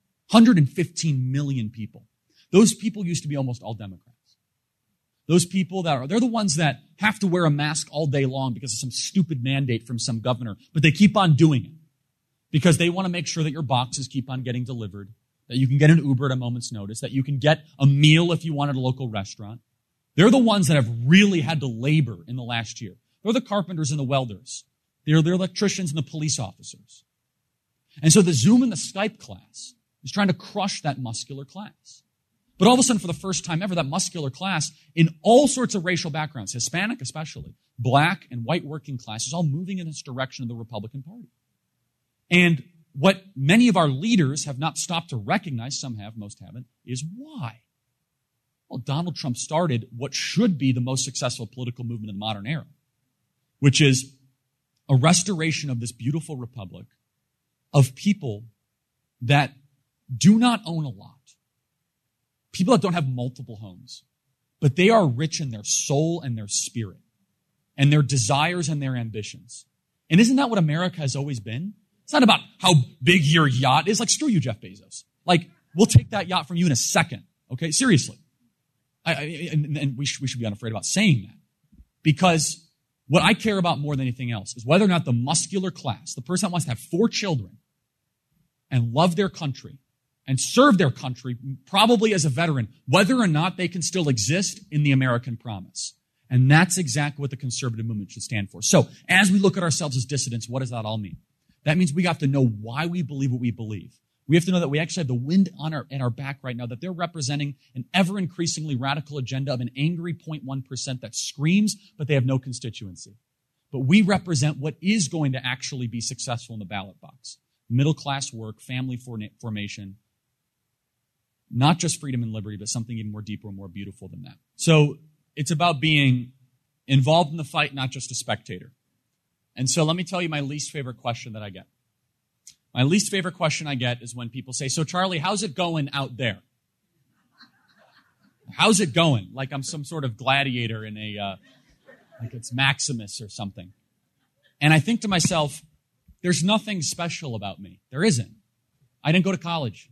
115 million people. Those people used to be almost all Democrats. Those people they're the ones that have to wear a mask all day long because of some stupid mandate from some governor, but they keep on doing it because they want to make sure that your boxes keep on getting delivered, that you can get an Uber at a moment's notice, that you can get a meal if you want at a local restaurant. They're the ones that have really had to labor in the last year. They're the carpenters and the welders. They're the electricians and the police officers. And so the Zoom and the Skype class is trying to crush that muscular class. But all of a sudden, for the first time ever, that muscular class in all sorts of racial backgrounds, Hispanic especially, black and white working class, is all moving in this direction of the Republican Party. And what many of our leaders have not stopped to recognize, some have, most haven't, is why. Well, Donald Trump started what should be the most successful political movement in the modern era, which is a restoration of this beautiful republic of people that do not own a lot. People that don't have multiple homes, but they are rich in their soul and their spirit and their desires and their ambitions. And isn't that what America has always been? It's not about how big your yacht is. Like, screw you, Jeff Bezos. Like, we'll take that yacht from you in a second. Okay? Seriously. And we should be unafraid about saying that. Because what I care about more than anything else is whether or not the muscular class, the person that wants to have 4 children and love their country and serve their country, probably as a veteran, whether or not they can still exist in the American promise. And that's exactly what the conservative movement should stand for. So, as we look at ourselves as dissidents, what does that all mean? That means we have to know why we believe what we believe. We have to know that we actually have the wind in our back right now, that they're representing an ever-increasingly radical agenda of an angry 0.1% that screams, but they have no constituency. But we represent what is going to actually be successful in the ballot box. Middle-class work, family formation, not just freedom and liberty, but something even more deeper and more beautiful than that. So it's about being involved in the fight, not just a spectator. And so let me tell you my least favorite question that I get. My least favorite question I get is when people say, so Charlie, how's it going out there? How's it going? Like I'm some sort of gladiator in like it's Maximus or something. And I think to myself, there's nothing special about me. There isn't. I didn't go to college.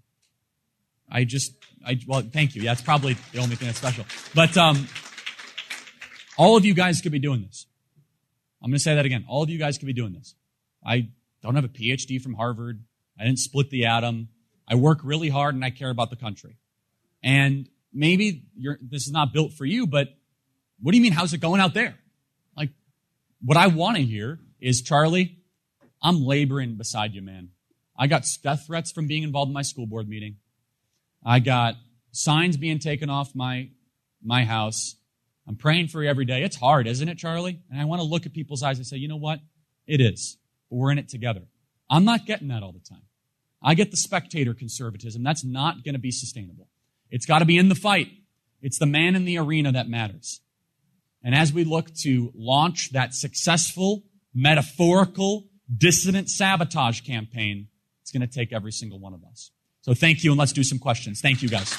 Well, thank you. Yeah, it's probably the only thing that's special. But all of you guys could be doing this. I'm going to say that again. All of you guys could be doing this. I don't have a PhD from Harvard. I didn't split the atom. I work really hard and I care about the country. And maybe this is not built for you, but what do you mean, how's it going out there? Like, what I want to hear is, Charlie, I'm laboring beside you, man. I got death threats from being involved in my school board meeting. I got signs being taken off my house. I'm praying for you every day. It's hard, isn't it, Charlie? And I want to look at people's eyes and say, you know what? It is. But we're in it together. I'm not getting that all the time. I get the spectator conservatism. That's not going to be sustainable. It's got to be in the fight. It's the man in the arena that matters. And as we look to launch that successful, metaphorical, dissident sabotage campaign, it's going to take every single one of us. So thank you, and let's do some questions. Thank you, guys.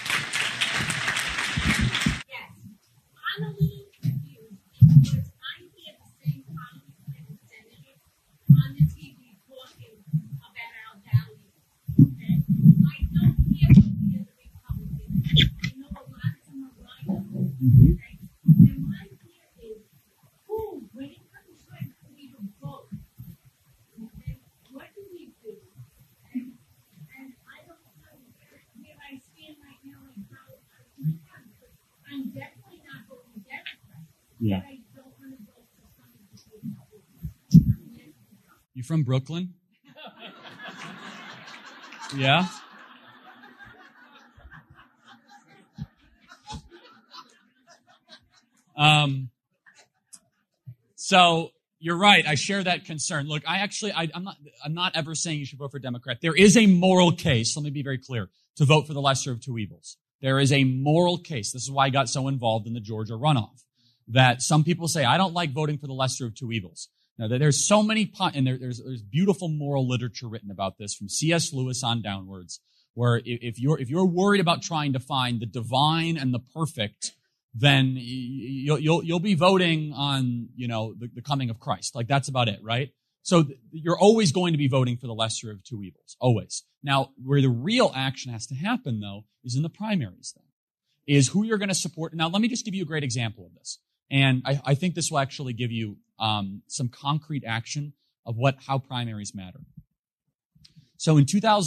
Yes. I'm a little confused because I hear the same congressman and senator on the TV talking about our values. Okay? I don't hear from the other Republicans. I know a lot of them are right. Okay? And my fear is, when it comes time for me to vote, okay, what do we do? Okay? And I don't know where I stand right now and how I respond, because I'm definitely not voting Democrat. Yeah. But I don't want to vote for something to do. You from Brooklyn? Yeah? So you're right. I share that concern. Look, I'm not ever saying you should vote for Democrat. There is a moral case. Let me be very clear, to vote for the lesser of two evils. There is a moral case. This is why I got so involved in the Georgia runoff. That some people say, I don't like voting for the lesser of two evils. Now, there's so many, and there's beautiful moral literature written about this from C.S. Lewis on downwards, where if you're worried about trying to find the divine and the perfect, then you'll be voting on, the coming of Christ. Like, that's about it, right? So you're always going to be voting for the lesser of two evils. Always. Now, where the real action has to happen, though, is in the primaries, then. Is who you're going to support. Now, let me just give you a great example of this. And I think this will actually give you some concrete action of how primaries matter. So in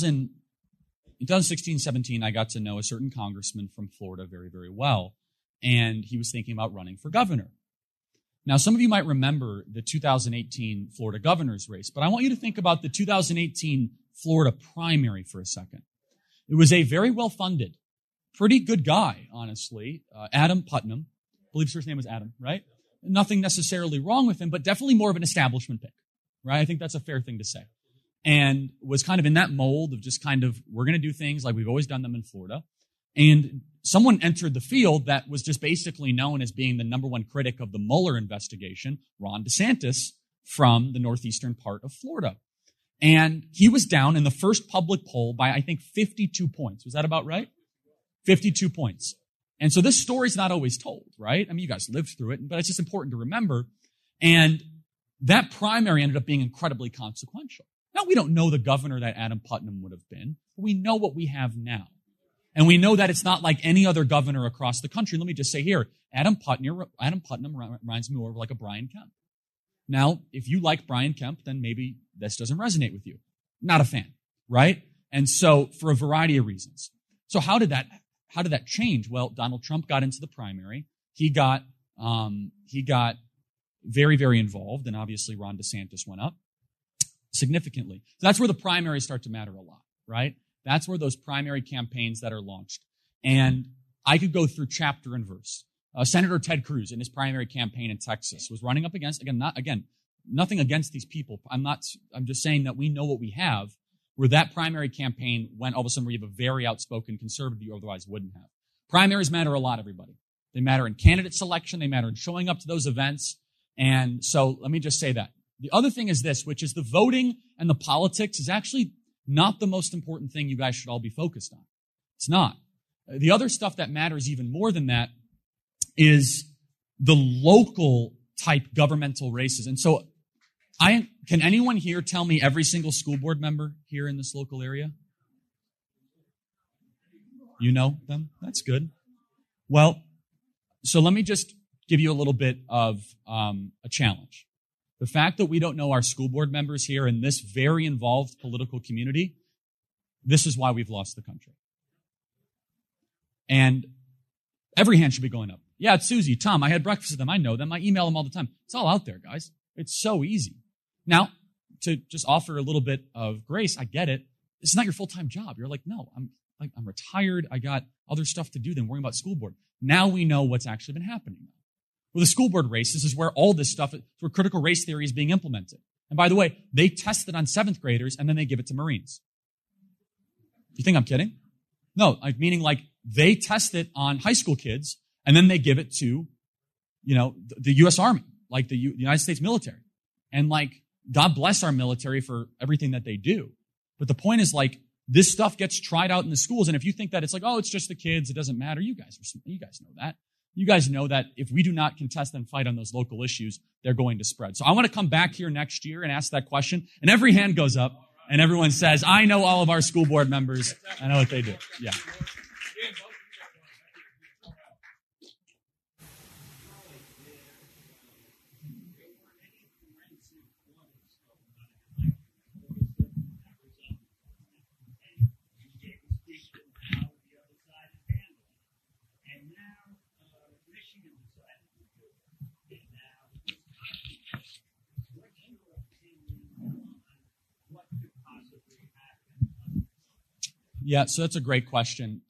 2016-17, I got to know a certain congressman from Florida very, very well. And he was thinking about running for governor. Now, some of you might remember the 2018 Florida governor's race, but I want you to think about the 2018 Florida primary for a second. It was a very well-funded, pretty good guy, honestly, Adam Putnam. I believe his first name was Adam, right? Nothing necessarily wrong with him, but definitely more of an establishment pick, right? I think that's a fair thing to say. And was kind of in that mold of just kind of, we're going to do things like we've always done them in Florida. And someone entered the field that was just basically known as being the number one critic of the Mueller investigation, Ron DeSantis, from the northeastern part of Florida. And he was down in the first public poll by, I think, 52 points. Was that about right? 52 points. And so this story's not always told, right? I mean, you guys lived through it, but it's just important to remember. And that primary ended up being incredibly consequential. Now, we don't know the governor that Adam Putnam would have been, but we know what we have now. And we know that it's not like any other governor across the country. Let me just say here, Adam Putnam reminds me more of like a Brian Kemp. Now, if you like Brian Kemp, then maybe this doesn't resonate with you. Not a fan, right? And so, for a variety of reasons. So how did that change? Well, Donald Trump got into the primary. He got very, very involved, and obviously Ron DeSantis went up significantly. So that's where the primaries start to matter a lot, right? That's where those primary campaigns that are launched. And I could go through chapter and verse. Senator Ted Cruz in his primary campaign in Texas was running up against, nothing against these people. I'm just saying that we know what we have, where that primary campaign went all of a sudden where you have a very outspoken conservative you otherwise wouldn't have. Primaries matter a lot, everybody. They matter in candidate selection. They matter in showing up to those events. And so let me just say that. The other thing is this, which is the voting and the politics is actually not the most important thing you guys should all be focused on. It's not. The other stuff that matters even more than that is the local type governmental races. And so can anyone here tell me every single school board member here in this local area? You know them? That's good. Well, so let me just give you a little bit of a challenge. The fact that we don't know our school board members here in this very involved political community, this is why we've lost the country. And every hand should be going up. Yeah, it's Susie, Tom. I had breakfast with them. I know them. I email them all the time. It's all out there, guys. It's so easy. Now, to just offer a little bit of grace, I get it. It's not your full-time job. You're like, no, I'm retired. I got other stuff to do than worrying about school board. Now we know what's actually been happening. With the school board race, this is where all this stuff, where critical race theory is being implemented. And by the way, they test it on 7th graders and then they give it to Marines. You think I'm kidding? No, meaning like they test it on high school kids and then they give it to, the U.S. Army, like the United States military. And like, God bless our military for everything that they do. But the point is like, this stuff gets tried out in the schools. And if you think that it's like, oh, it's just the kids, it doesn't matter. You guys know that. You guys know that if we do not contest and fight on those local issues, they're going to spread. So I want to come back here next year and ask that question. And every hand goes up and everyone says, I know all of our school board members. I know what they do. Yeah. Yeah, so that's a great question.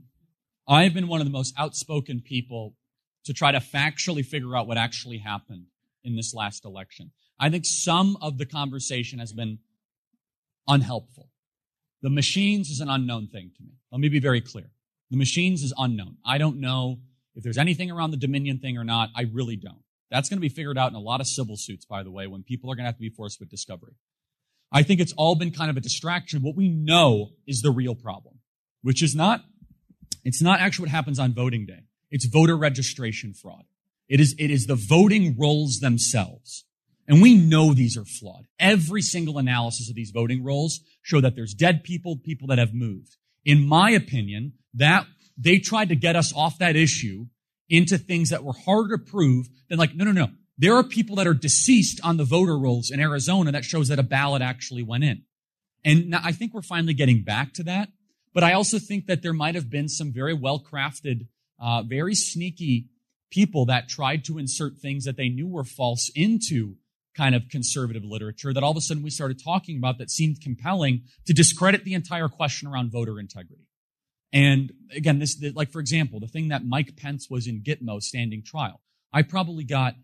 I've been one of the most outspoken people to try to factually figure out what actually happened in this last election. I think some of the conversation has been unhelpful. The machines is an unknown thing to me. Let me be very clear. The machines is unknown. I don't know if there's anything around the Dominion thing or not. I really don't. That's going to be figured out in a lot of civil suits, by the way, when people are going to have to be forced with discovery. I think it's all been kind of a distraction. What we know is the real problem, which is it's not actually what happens on voting day. It's voter registration fraud. It is the voting rolls themselves. And we know these are flawed. Every single analysis of these voting rolls show that there's dead people, people that have moved. In my opinion, that they tried to get us off that issue into things that were harder to prove than no. There are people that are deceased on the voter rolls in Arizona that shows that a ballot actually went in. And now I think we're finally getting back to that. But I also think that there might have been some very well-crafted, very sneaky people that tried to insert things that they knew were false into kind of conservative literature that all of a sudden we started talking about that seemed compelling to discredit the entire question around voter integrity. And again, for example, the thing that Mike Pence was in Gitmo standing trial. I probably got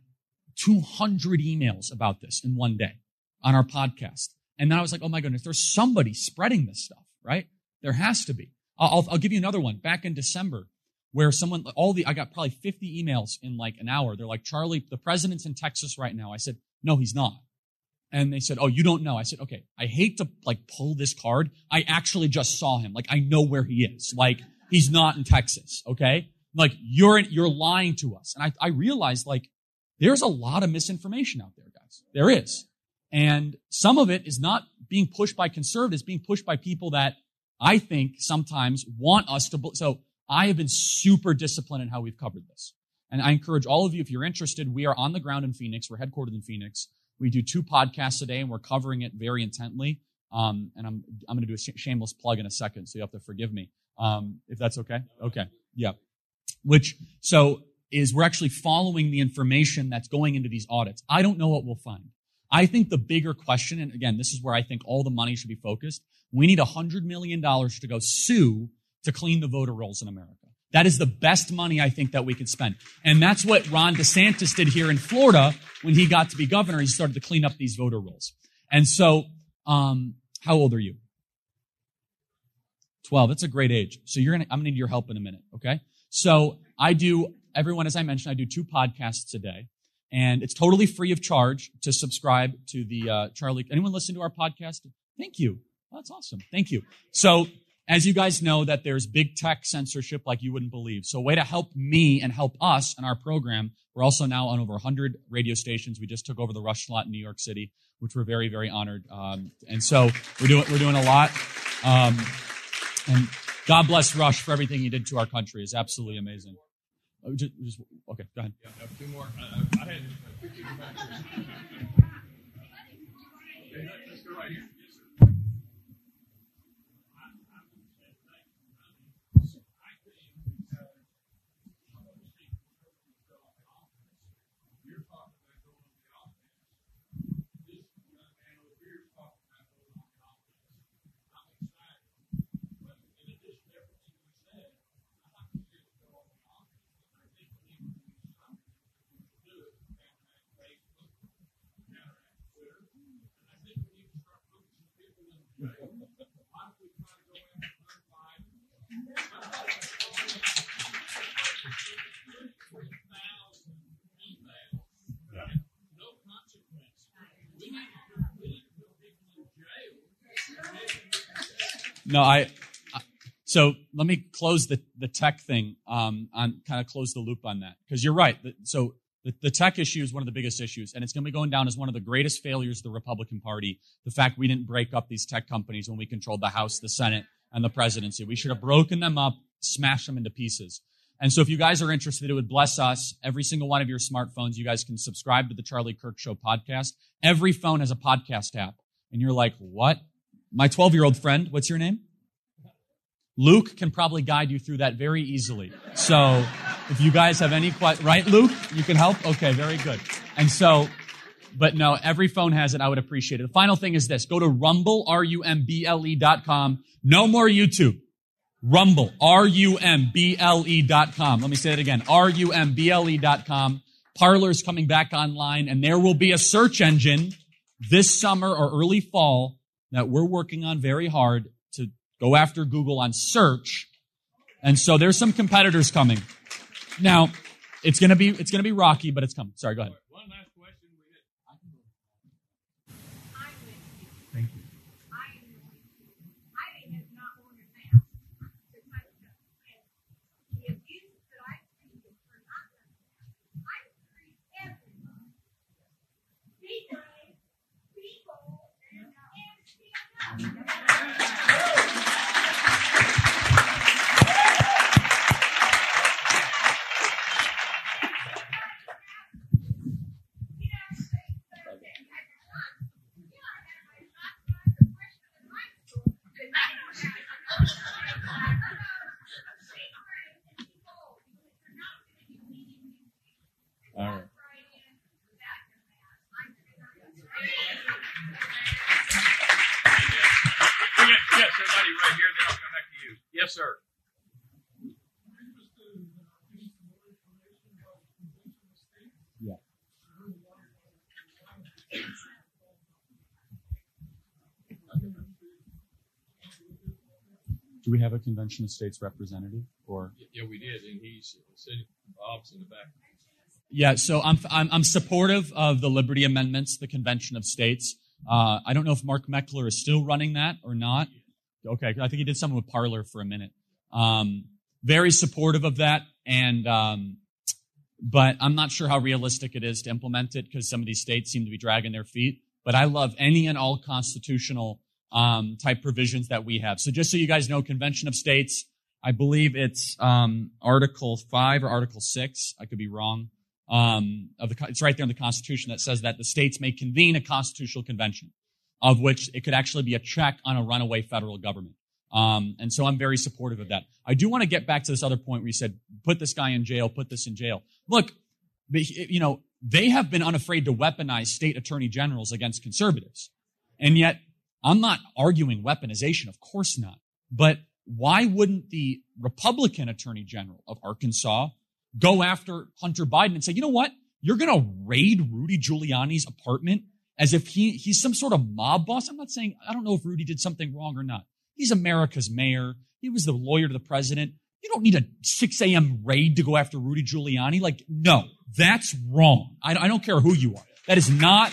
200 emails about this in one day on our podcast. And then I was like, oh my goodness, there's somebody spreading this stuff, right? There has to be. I'll give you another one. Back in December, where I got probably 50 emails in like an hour. They're like, Charlie, the president's in Texas right now. I said, no, he's not. And they said, oh, you don't know. I said, okay, I hate to pull this card. I actually just saw him. I know where he is. He's not in Texas. Okay. You're lying to us. And I realized there's a lot of misinformation out there, guys. There is. And some of it is not being pushed by conservatives, being pushed by people that I think sometimes want us to. So I have been super disciplined in how we've covered this. And I encourage all of you, if you're interested, we are on the ground in Phoenix. We're headquartered in Phoenix. We do 2 podcasts a day, and we're covering it very intently. And I'm going to do a shameless plug in a second, so you have to forgive me, if that's okay. Okay, yeah. We're actually following the information that's going into these audits. I don't know what we'll find. I think the bigger question, and again, this is where I think all the money should be focused. We need $100 million to go sue to clean the voter rolls in America. That is the best money I think that we could spend. And that's what Ron DeSantis did here in Florida when he got to be governor. He started to clean up these voter rolls. And so, how old are you? 12. That's a great age. So I'm going to need your help in a minute, okay? So everyone, as I mentioned, I do 2 podcasts a day. And it's totally free of charge to subscribe to the Charlie. Anyone listen to our podcast? Thank you. Oh, that's awesome. Thank you. So, as you guys know, that there's big tech censorship like you wouldn't believe. So a way to help me and help us in our program, we're also now on over 100 radio stations. We just took over the Rush slot in New York City, which we're very, very honored. And so we're doing a lot. And God bless Rush for everything he did to our country. It's absolutely amazing. Okay, go ahead. Yeah, 2 more. I had. Let's go right here. No, so let me close the tech thing, on kind of close the loop on that. Because you're right. So the tech issue is one of the biggest issues, and it's going to be going down as one of the greatest failures of the Republican Party, the fact we didn't break up these tech companies when we controlled the House, the Senate, and the presidency. We should have broken them up, smashed them into pieces. And so if you guys are interested, it would bless us. Every single one of your smartphones, you guys can subscribe to the Charlie Kirk Show podcast. Every phone has a podcast app. And you're like, what? My 12-year-old friend, what's your name? Luke can probably guide you through that very easily. So if you guys have any questions, right, Luke? You can help? Okay, very good. And so, but no, every phone has it. I would appreciate it. The final thing is this. Go to Rumble, RUMBLE.com. No more YouTube. Rumble, RUMBLE.com. Let me say it again, RUMBLE.com. Parler's coming back online, and there will be a search engine this summer or early fall that we're working on very hard to go after Google on search. And so there's some competitors coming. Now, it's gonna be rocky, but it's coming. Sorry, go ahead. One last question. Thank you. All right. Yes, everybody right here, then I'll come back to you. Yes, sir. Yeah. Do we have a convention of states representative, or? Yeah, we did, and he's sitting. Bob's in the back. Yeah, so I'm supportive of the Liberty Amendments, the Convention of States. I don't know if Mark Meckler is still running that or not. Okay, I think he did something with Parler for a minute. Very supportive of that, and but I'm not sure how realistic it is to implement it because some of these states seem to be dragging their feet. But I love any and all constitutional type provisions that we have. So just so you guys know, Convention of States, I believe it's Article 5 or Article 6. I could be wrong. It's right there in the Constitution that says that the states may convene a constitutional convention, of which it could actually be a check on a runaway federal government. And so I'm very supportive of that. I do want to get back to this other point where you said, put this guy in jail, put this in jail. Look, you know, they have been unafraid to weaponize state attorney generals against conservatives. And yet, I'm not arguing weaponization, of course not. But why wouldn't the Republican attorney general of Arkansas go after Hunter Biden and say, you know what? You're going to raid Rudy Giuliani's apartment as if he's some sort of mob boss. I'm not saying, I don't know if Rudy did something wrong or not. He's America's mayor. He was the lawyer to the president. You don't need a 6 a.m. raid to go after Rudy Giuliani. Like, no, that's wrong. I don't care who you are. That is not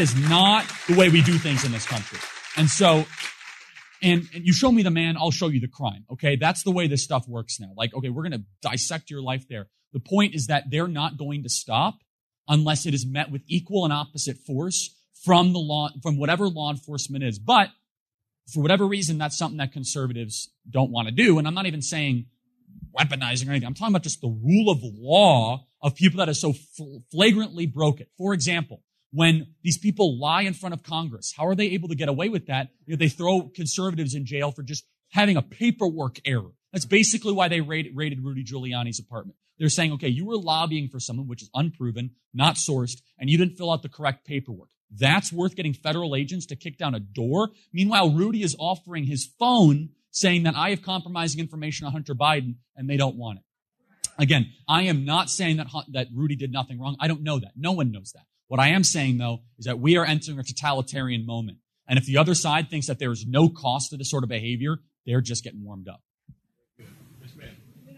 the way we do things in this country. And so, and you show me the man, I'll show you the crime. Okay. That's the way this stuff works now. Like, okay, we're going to dissect your life there. The point is that they're not going to stop unless it is met with equal and opposite force from whatever law enforcement is. But for whatever reason, that's something that conservatives don't want to do. And I'm not even saying weaponizing or anything. I'm talking about just the rule of law of people that are so flagrantly broke it. For example, when these people lie in front of Congress, how are they able to get away with that? You know, they throw conservatives in jail for just having a paperwork error. That's basically why they raided Rudy Giuliani's apartment. They're saying, okay, you were lobbying for someone, which is unproven, not sourced, and you didn't fill out the correct paperwork. That's worth getting federal agents to kick down a door. Meanwhile, Rudy is offering his phone saying that I have compromising information on Hunter Biden, and they don't want it. Again, I am not saying that Rudy did nothing wrong. I don't know that. No one knows that. What I am saying, though, is that we are entering a totalitarian moment. And if the other side thinks that there is no cost to this sort of behavior, they're just getting warmed up. Yes, ma'am.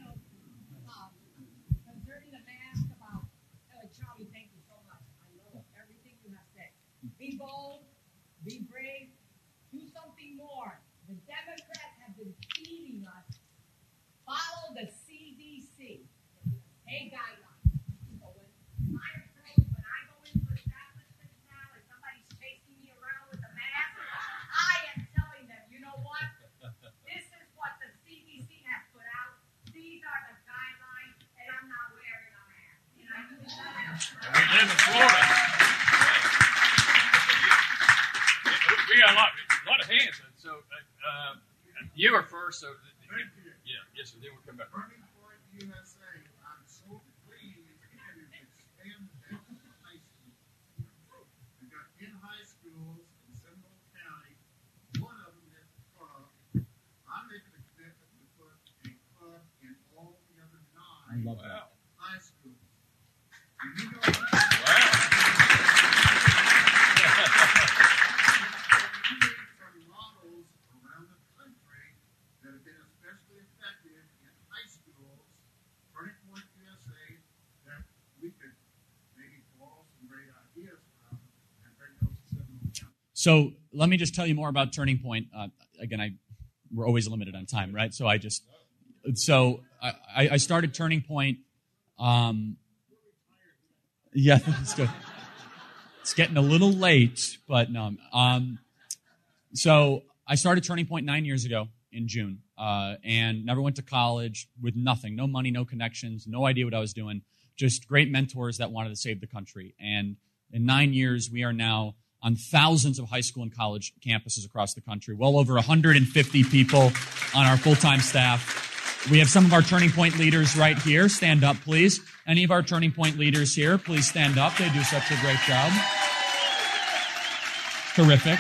Concerning the mask about Charlie, thank you so much. I love everything you have said. Be bold, be brave, do something more. The Democrats have been feeding us. Follow the CDC. Hey, guidelines. So when I go into establishments now and somebody's chasing me around with a mask, I am telling them, you know what? This is what the CDC has put out. These are the guidelines, and I'm not wearing a mask. And I do that. And we live in Florida. We got a lot of hands. So you are first. So yeah, yes, sir. Then we'll come back. Burning for it, USA. I'm so pleased to expand the information. We got in high schools in Seminole County. One of them is I'm making a commitment to put I love that. High school. And you know that. Some models around the country that have been especially effective in high schools, Turning Point USA, that we could maybe borrow some great ideas from and bring those to Seminole County. So let me just tell you more about Turning Point. Again, we're always limited on time, right? So I started Turning Point. Yeah, that's good. It's getting a little late, but no. So I started Turning Point 9 years ago in June, and never went to college with nothing, no money, no connections, no idea what I was doing, just great mentors that wanted to save the country. And in 9 years, we are now on thousands of high school and college campuses across the country, well over 150 people on our full-time staff. We have some of our Turning Point leaders right here. Stand up, please. Any of our Turning Point leaders here, please stand up. They do such a great job. Terrific.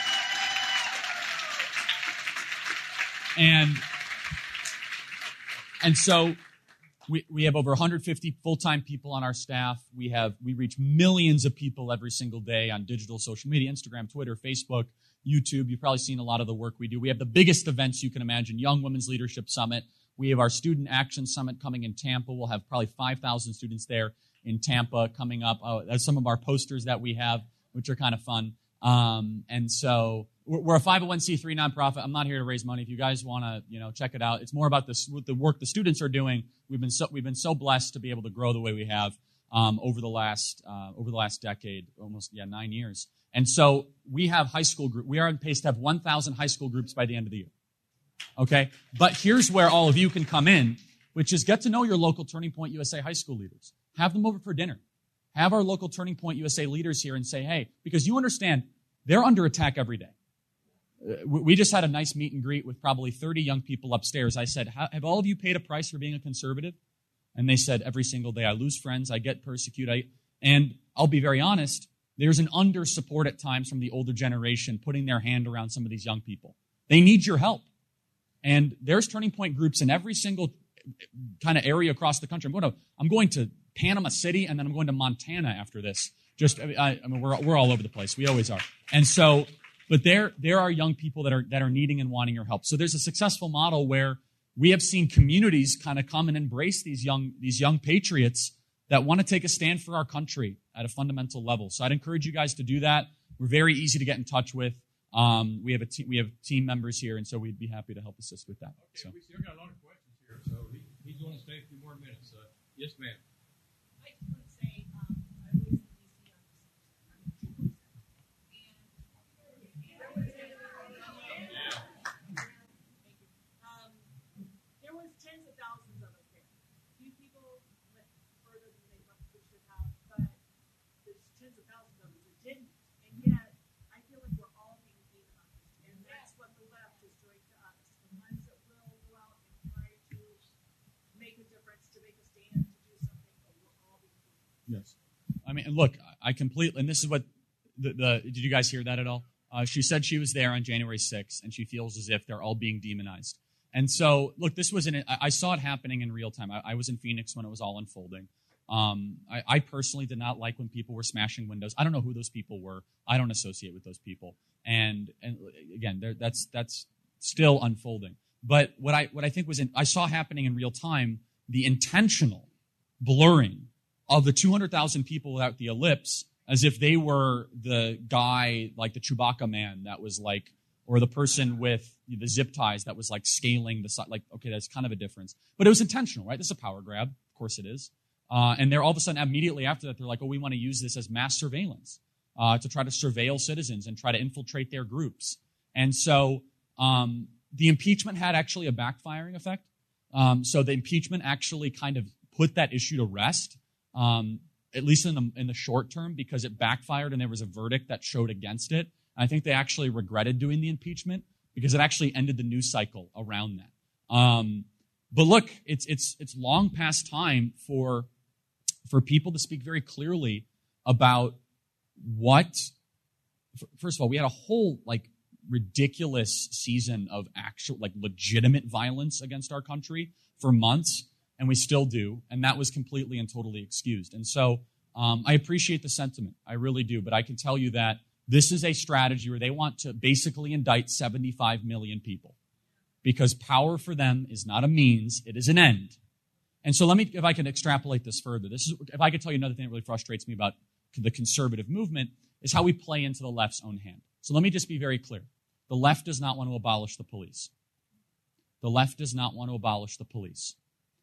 And so we have over 150 full-time people on our staff. We reach millions of people every single day on digital social media, Instagram, Twitter, Facebook, YouTube. You've probably seen a lot of the work we do. We have the biggest events you can imagine, Young Women's Leadership Summit. We have our Student Action Summit coming in Tampa. We'll have probably 5,000 students there in Tampa coming up. That's some of our posters that we have, which are kind of fun. And so we're a 501c3 nonprofit. I'm not here to raise money. If you guys want to, check it out, it's more about the work the students are doing. We've been so blessed to be able to grow the way we have over the last decade, almost 9 years. And so we have high school group. We are on pace to have 1,000 high school groups by the end of the year. Okay, but here's where all of you can come in, which is get to know your local Turning Point USA high school leaders. Have them over for dinner. Have our local Turning Point USA leaders here and say, hey, because you understand, they're under attack every day. We just had a nice meet and greet with probably 30 young people upstairs. I said, have all of you paid a price for being a conservative? And they said, every single day I lose friends, I get persecuted. And I'll be very honest, there's an under support at times from the older generation putting their hand around some of these young people. They need your help. And there's Turning Point groups in every single kind of area across the country. I'm going to Panama City, and then I'm going to Montana after this. We're all over the place. We always are. And so, but there are young people that are needing and wanting your help. So there's a successful model where we have seen communities kind of come and embrace these young patriots that want to take a stand for our country at a fundamental level. So I'd encourage you guys to do that. We're very easy to get in touch with. We have team members here, and so we'd be happy to help assist with that. Okay, we still got a lot of questions here, so he's going to stay a few more minutes. Yes, ma'am. I just want to say, I was in D.C. on December 2nd, and there was tens of thousands of us there. A few people went further than they should have, but there's tens of thousands of us that didn't, and yet I feel like we're all being demonized, and that's what the left is doing to us. The ones that will go out and try to make a difference, to make a stand, to do something, but we're all being demonized. Yes. I mean, look, I completely, and this is what, did you guys hear that at all? She said she was there on January 6th, and she feels as if they're all being demonized. And so, look, I saw it happening in real time. I was in Phoenix when it was all unfolding. I personally did not like when people were smashing windows. I don't know who those people were. I don't associate with those people. And again, that's still unfolding. But what I think I saw happening in real time, the intentional blurring of the 200,000 people without the ellipse as if they were the guy, like the Chewbacca man that was like, or the person with the zip ties that was like scaling the side. Like, okay, that's kind of a difference. But it was intentional, right? This is a power grab. Of course it is. And they're all of a sudden, immediately after that, they're like, oh, we want to use this as mass surveillance to try to surveil citizens and try to infiltrate their groups. And so the impeachment had actually a backfiring effect. So the impeachment actually kind of put that issue to rest, at least in the short term, because it backfired and there was a verdict that showed against it. And I think they actually regretted doing the impeachment because it actually ended the news cycle around that. But look, it's long past time for people to speak very clearly about first of all, we had a whole ridiculous season of actual legitimate violence against our country for months. and we still do, and that was completely and totally excused. And so I appreciate the sentiment. I really do. But I can tell you that this is a strategy where they want to basically indict 75 million people because power for them is not a means, it is an end. And so if I can extrapolate this further, if I could tell you another thing that really frustrates me about the conservative movement is how we play into the left's own hand. So let me just be very clear. The left does not want to abolish the police. The left does not want to abolish the police.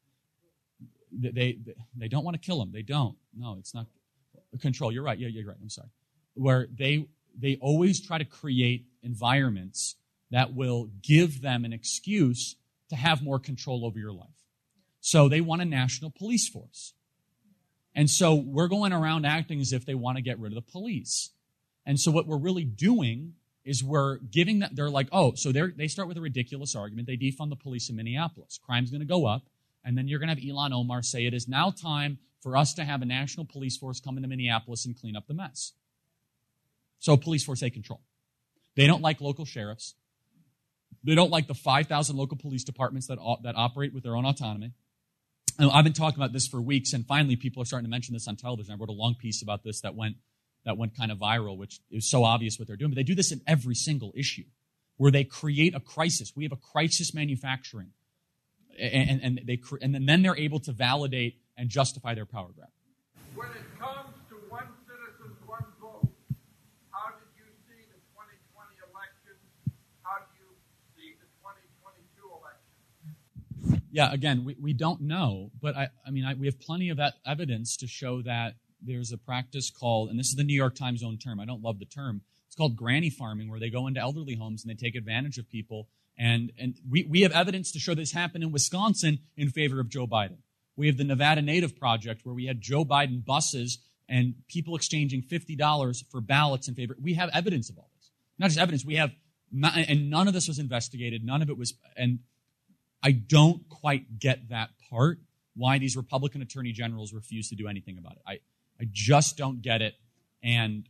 They don't want to kill them. They don't. No, it's not control. You're right. Yeah, you're right. I'm sorry. Where they always try to create environments that will give them an excuse to have more control over your life. So they want a national police force. And so we're going around acting as if they want to get rid of the police. And so what we're really doing is we're giving that, they're like, oh, so they start with a ridiculous argument. They defund the police in Minneapolis. Crime's going to go up. And then you're going to have Ilhan Omar say it is now time for us to have a national police force come into Minneapolis and clean up the mess. So police force take control. They don't like local sheriffs. They don't like the 5,000 local police departments that operate with their own autonomy. And I've been talking about this for weeks, and finally people are starting to mention this on television. I wrote a long piece about this that went kind of viral, which is so obvious what they're doing. But they do this in every single issue, where they create a crisis. We have a crisis manufacturing. And then they're able to validate and justify their power grab. When it comes to one citizen, one vote, how did you see the 2020 elections? How do you see the 2022 elections? Yeah, again, we don't know, but we have plenty of evidence to show that there's a practice called, and this is the New York Times own term, I don't love the term, it's called granny farming, where they go into elderly homes and they take advantage of people. And we have evidence to show this happened in Wisconsin in favor of Joe Biden. We have the Nevada Native Project, where we had Joe Biden buses and people exchanging $50 for ballots in favor. We have evidence of all this. Not just evidence, and none of this was investigated. None of it was, and I don't quite get that part, why these Republican attorney generals refuse to do anything about it. I just don't get it. And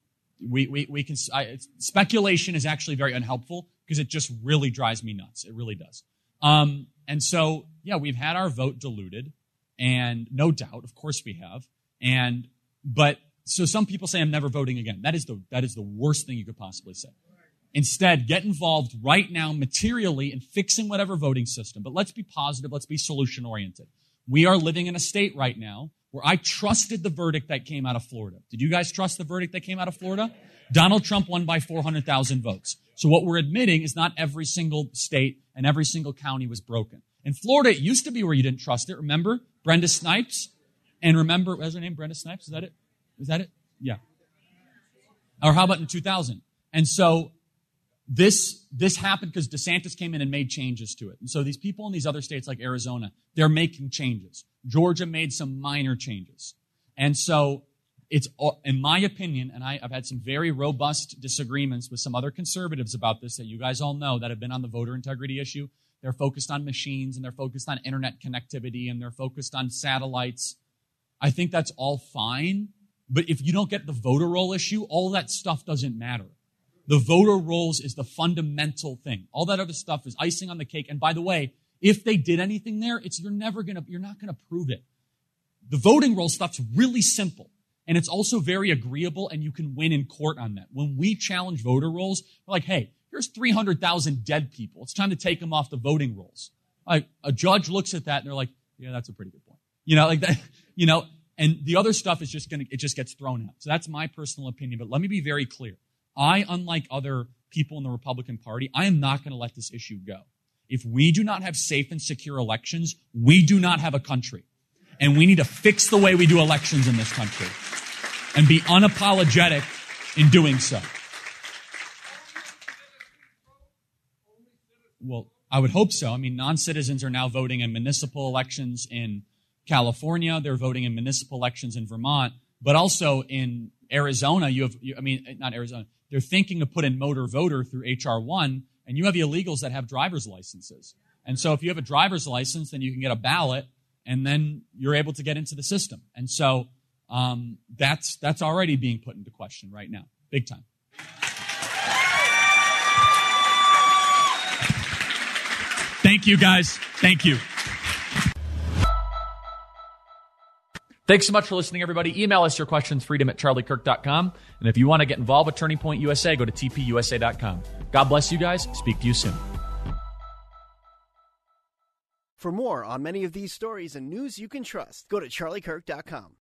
speculation is actually very unhelpful, because it just really drives me nuts. It really does. And so, yeah, we've had our vote diluted, and no doubt, of course we have. But so some people say I'm never voting again. That is the worst thing you could possibly say. Instead, get involved right now materially in fixing whatever voting system. But let's be positive. Let's be solution-oriented. We are living in a state right now where I trusted the verdict that came out of Florida. Did you guys trust the verdict that came out of Florida? Donald Trump won by 400,000 votes. So what we're admitting is not every single state and every single county was broken. In Florida, it used to be where you didn't trust it. Remember Brenda Snipes? And remember, what was her name? Brenda Snipes? Is that it? Is that it? Yeah. Or how about in 2000? And so this happened because DeSantis came in and made changes to it. And so these people in these other states like Arizona, they're making changes. Georgia made some minor changes. And so it's, in my opinion, and I've had some very robust disagreements with some other conservatives about this that you guys all know that have been on the voter integrity issue. They're focused on machines, and they're focused on internet connectivity, and they're focused on satellites. I think that's all fine, but if you don't get the voter roll issue, all that stuff doesn't matter. The voter rolls is the fundamental thing. All that other stuff is icing on the cake. And by the way, if they did anything there, you're not gonna prove it. The voting roll stuff's really simple. And it's also very agreeable, and you can win in court on that. When we challenge voter rolls, we're like, hey, here's 300,000 dead people. It's time to take them off the voting rolls. Like, a judge looks at that, and they're like, yeah, that's a pretty good point. Like that, and the other stuff is it just gets thrown out. So that's my personal opinion. But let me be very clear. Unlike other people in the Republican Party, I am not going to let this issue go. If we do not have safe and secure elections, we do not have a country. And we need to fix the way we do elections in this country and be unapologetic in doing so. Well, I would hope so. I mean, non-citizens are now voting in municipal elections in California. They're voting in municipal elections in Vermont. But also in Arizona, not Arizona, they're thinking to put in motor voter through H.R. 1, and you have illegals that have driver's licenses. And so if you have a driver's license, then you can get a ballot, and then you're able to get into the system. And so that's already being put into question right now, big time. Thank you, guys. Thank you. Thanks so much for listening, everybody. Email us your questions, freedom@charliekirk.com. And if you want to get involved with Turning Point USA, go to tpusa.com. God bless you guys. Speak to you soon. For more on many of these stories and news you can trust, go to charliekirk.com.